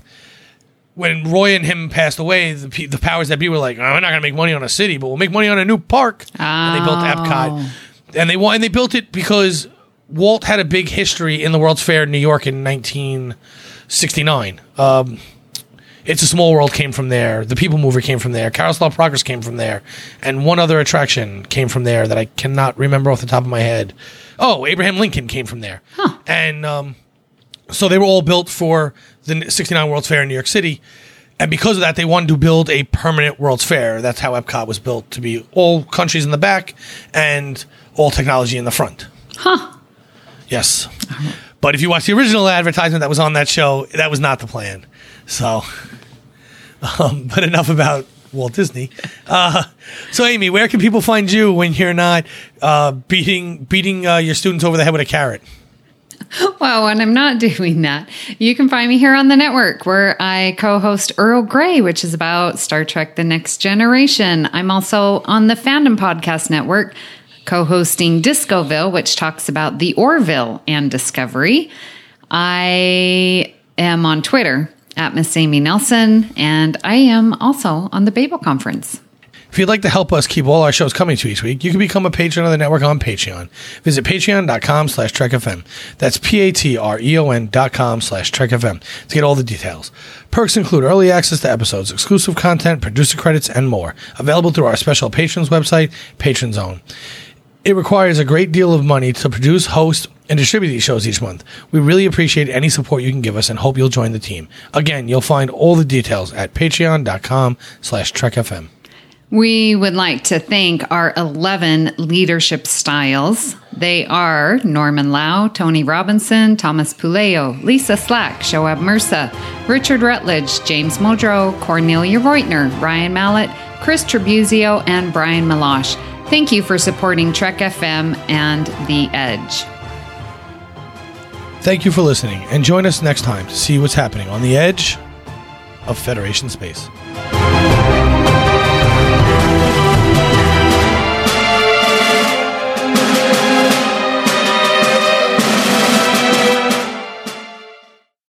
when Roy and him passed away, the, pe- the powers that be were like, oh, we're not going to make money on a city, but we'll make money on a new park. And they built Epcot. And they wa- and they built it because Walt had a big history in the World's Fair in New York in nineteen sixty-nine. Um, It's a Small World came from there. The People Mover came from there. Carousel of Progress came from there. And one other attraction came from there that I cannot remember off the top of my head. Oh, Abraham Lincoln came from there. Huh. And um, so they were all built for the sixty-nine World's Fair in New York City. And because of that, they wanted to build a permanent World's Fair. That's how Epcot was built, to be all countries in the back and all technology in the front. Huh. Yes. But if you watch the original advertisement that was on that show, that was not the plan. So, um, but enough about Walt Disney. Uh, so, Amy, where can people find you when you're not uh, beating beating uh, your students over the head with a carrot? Well, when I'm not doing that, you can find me here on the network where I co-host Earl Grey, which is about Star Trek The Next Generation. I'm also on the Fandom Podcast Network, co-hosting Discoville, which talks about the Orville and Discovery. I am on Twitter at Miss Amy Nelson, and I am also on the Babel Conference. If you'd like to help us keep all our shows coming to you each week, you can become a patron of the network on Patreon. Visit patreon.com slash trekfm. That's P-A-T-R-E-O-N dot com slash trekfm to get all the details. Perks include early access to episodes, exclusive content, producer credits, and more. Available through our special patrons website, Patron Zone. It requires a great deal of money to produce, host, and distribute these shows each month. We really appreciate any support you can give us and hope you'll join the team. Again, you'll find all the details at patreon.com slash trekfm. We would like to thank our eleven leadership styles. They are Norman Lau, Tony Robinson, Thomas Puleo, Lisa Slack, Shoab Mirza, Richard Rutledge, James Modrow, Cornelia Reutner, Ryan Mallett, Chris Trabuzio, and Brian Melosh. Thank you for supporting Trek F M and The Edge. Thank you for listening, and join us next time to see what's happening on the edge of Federation space.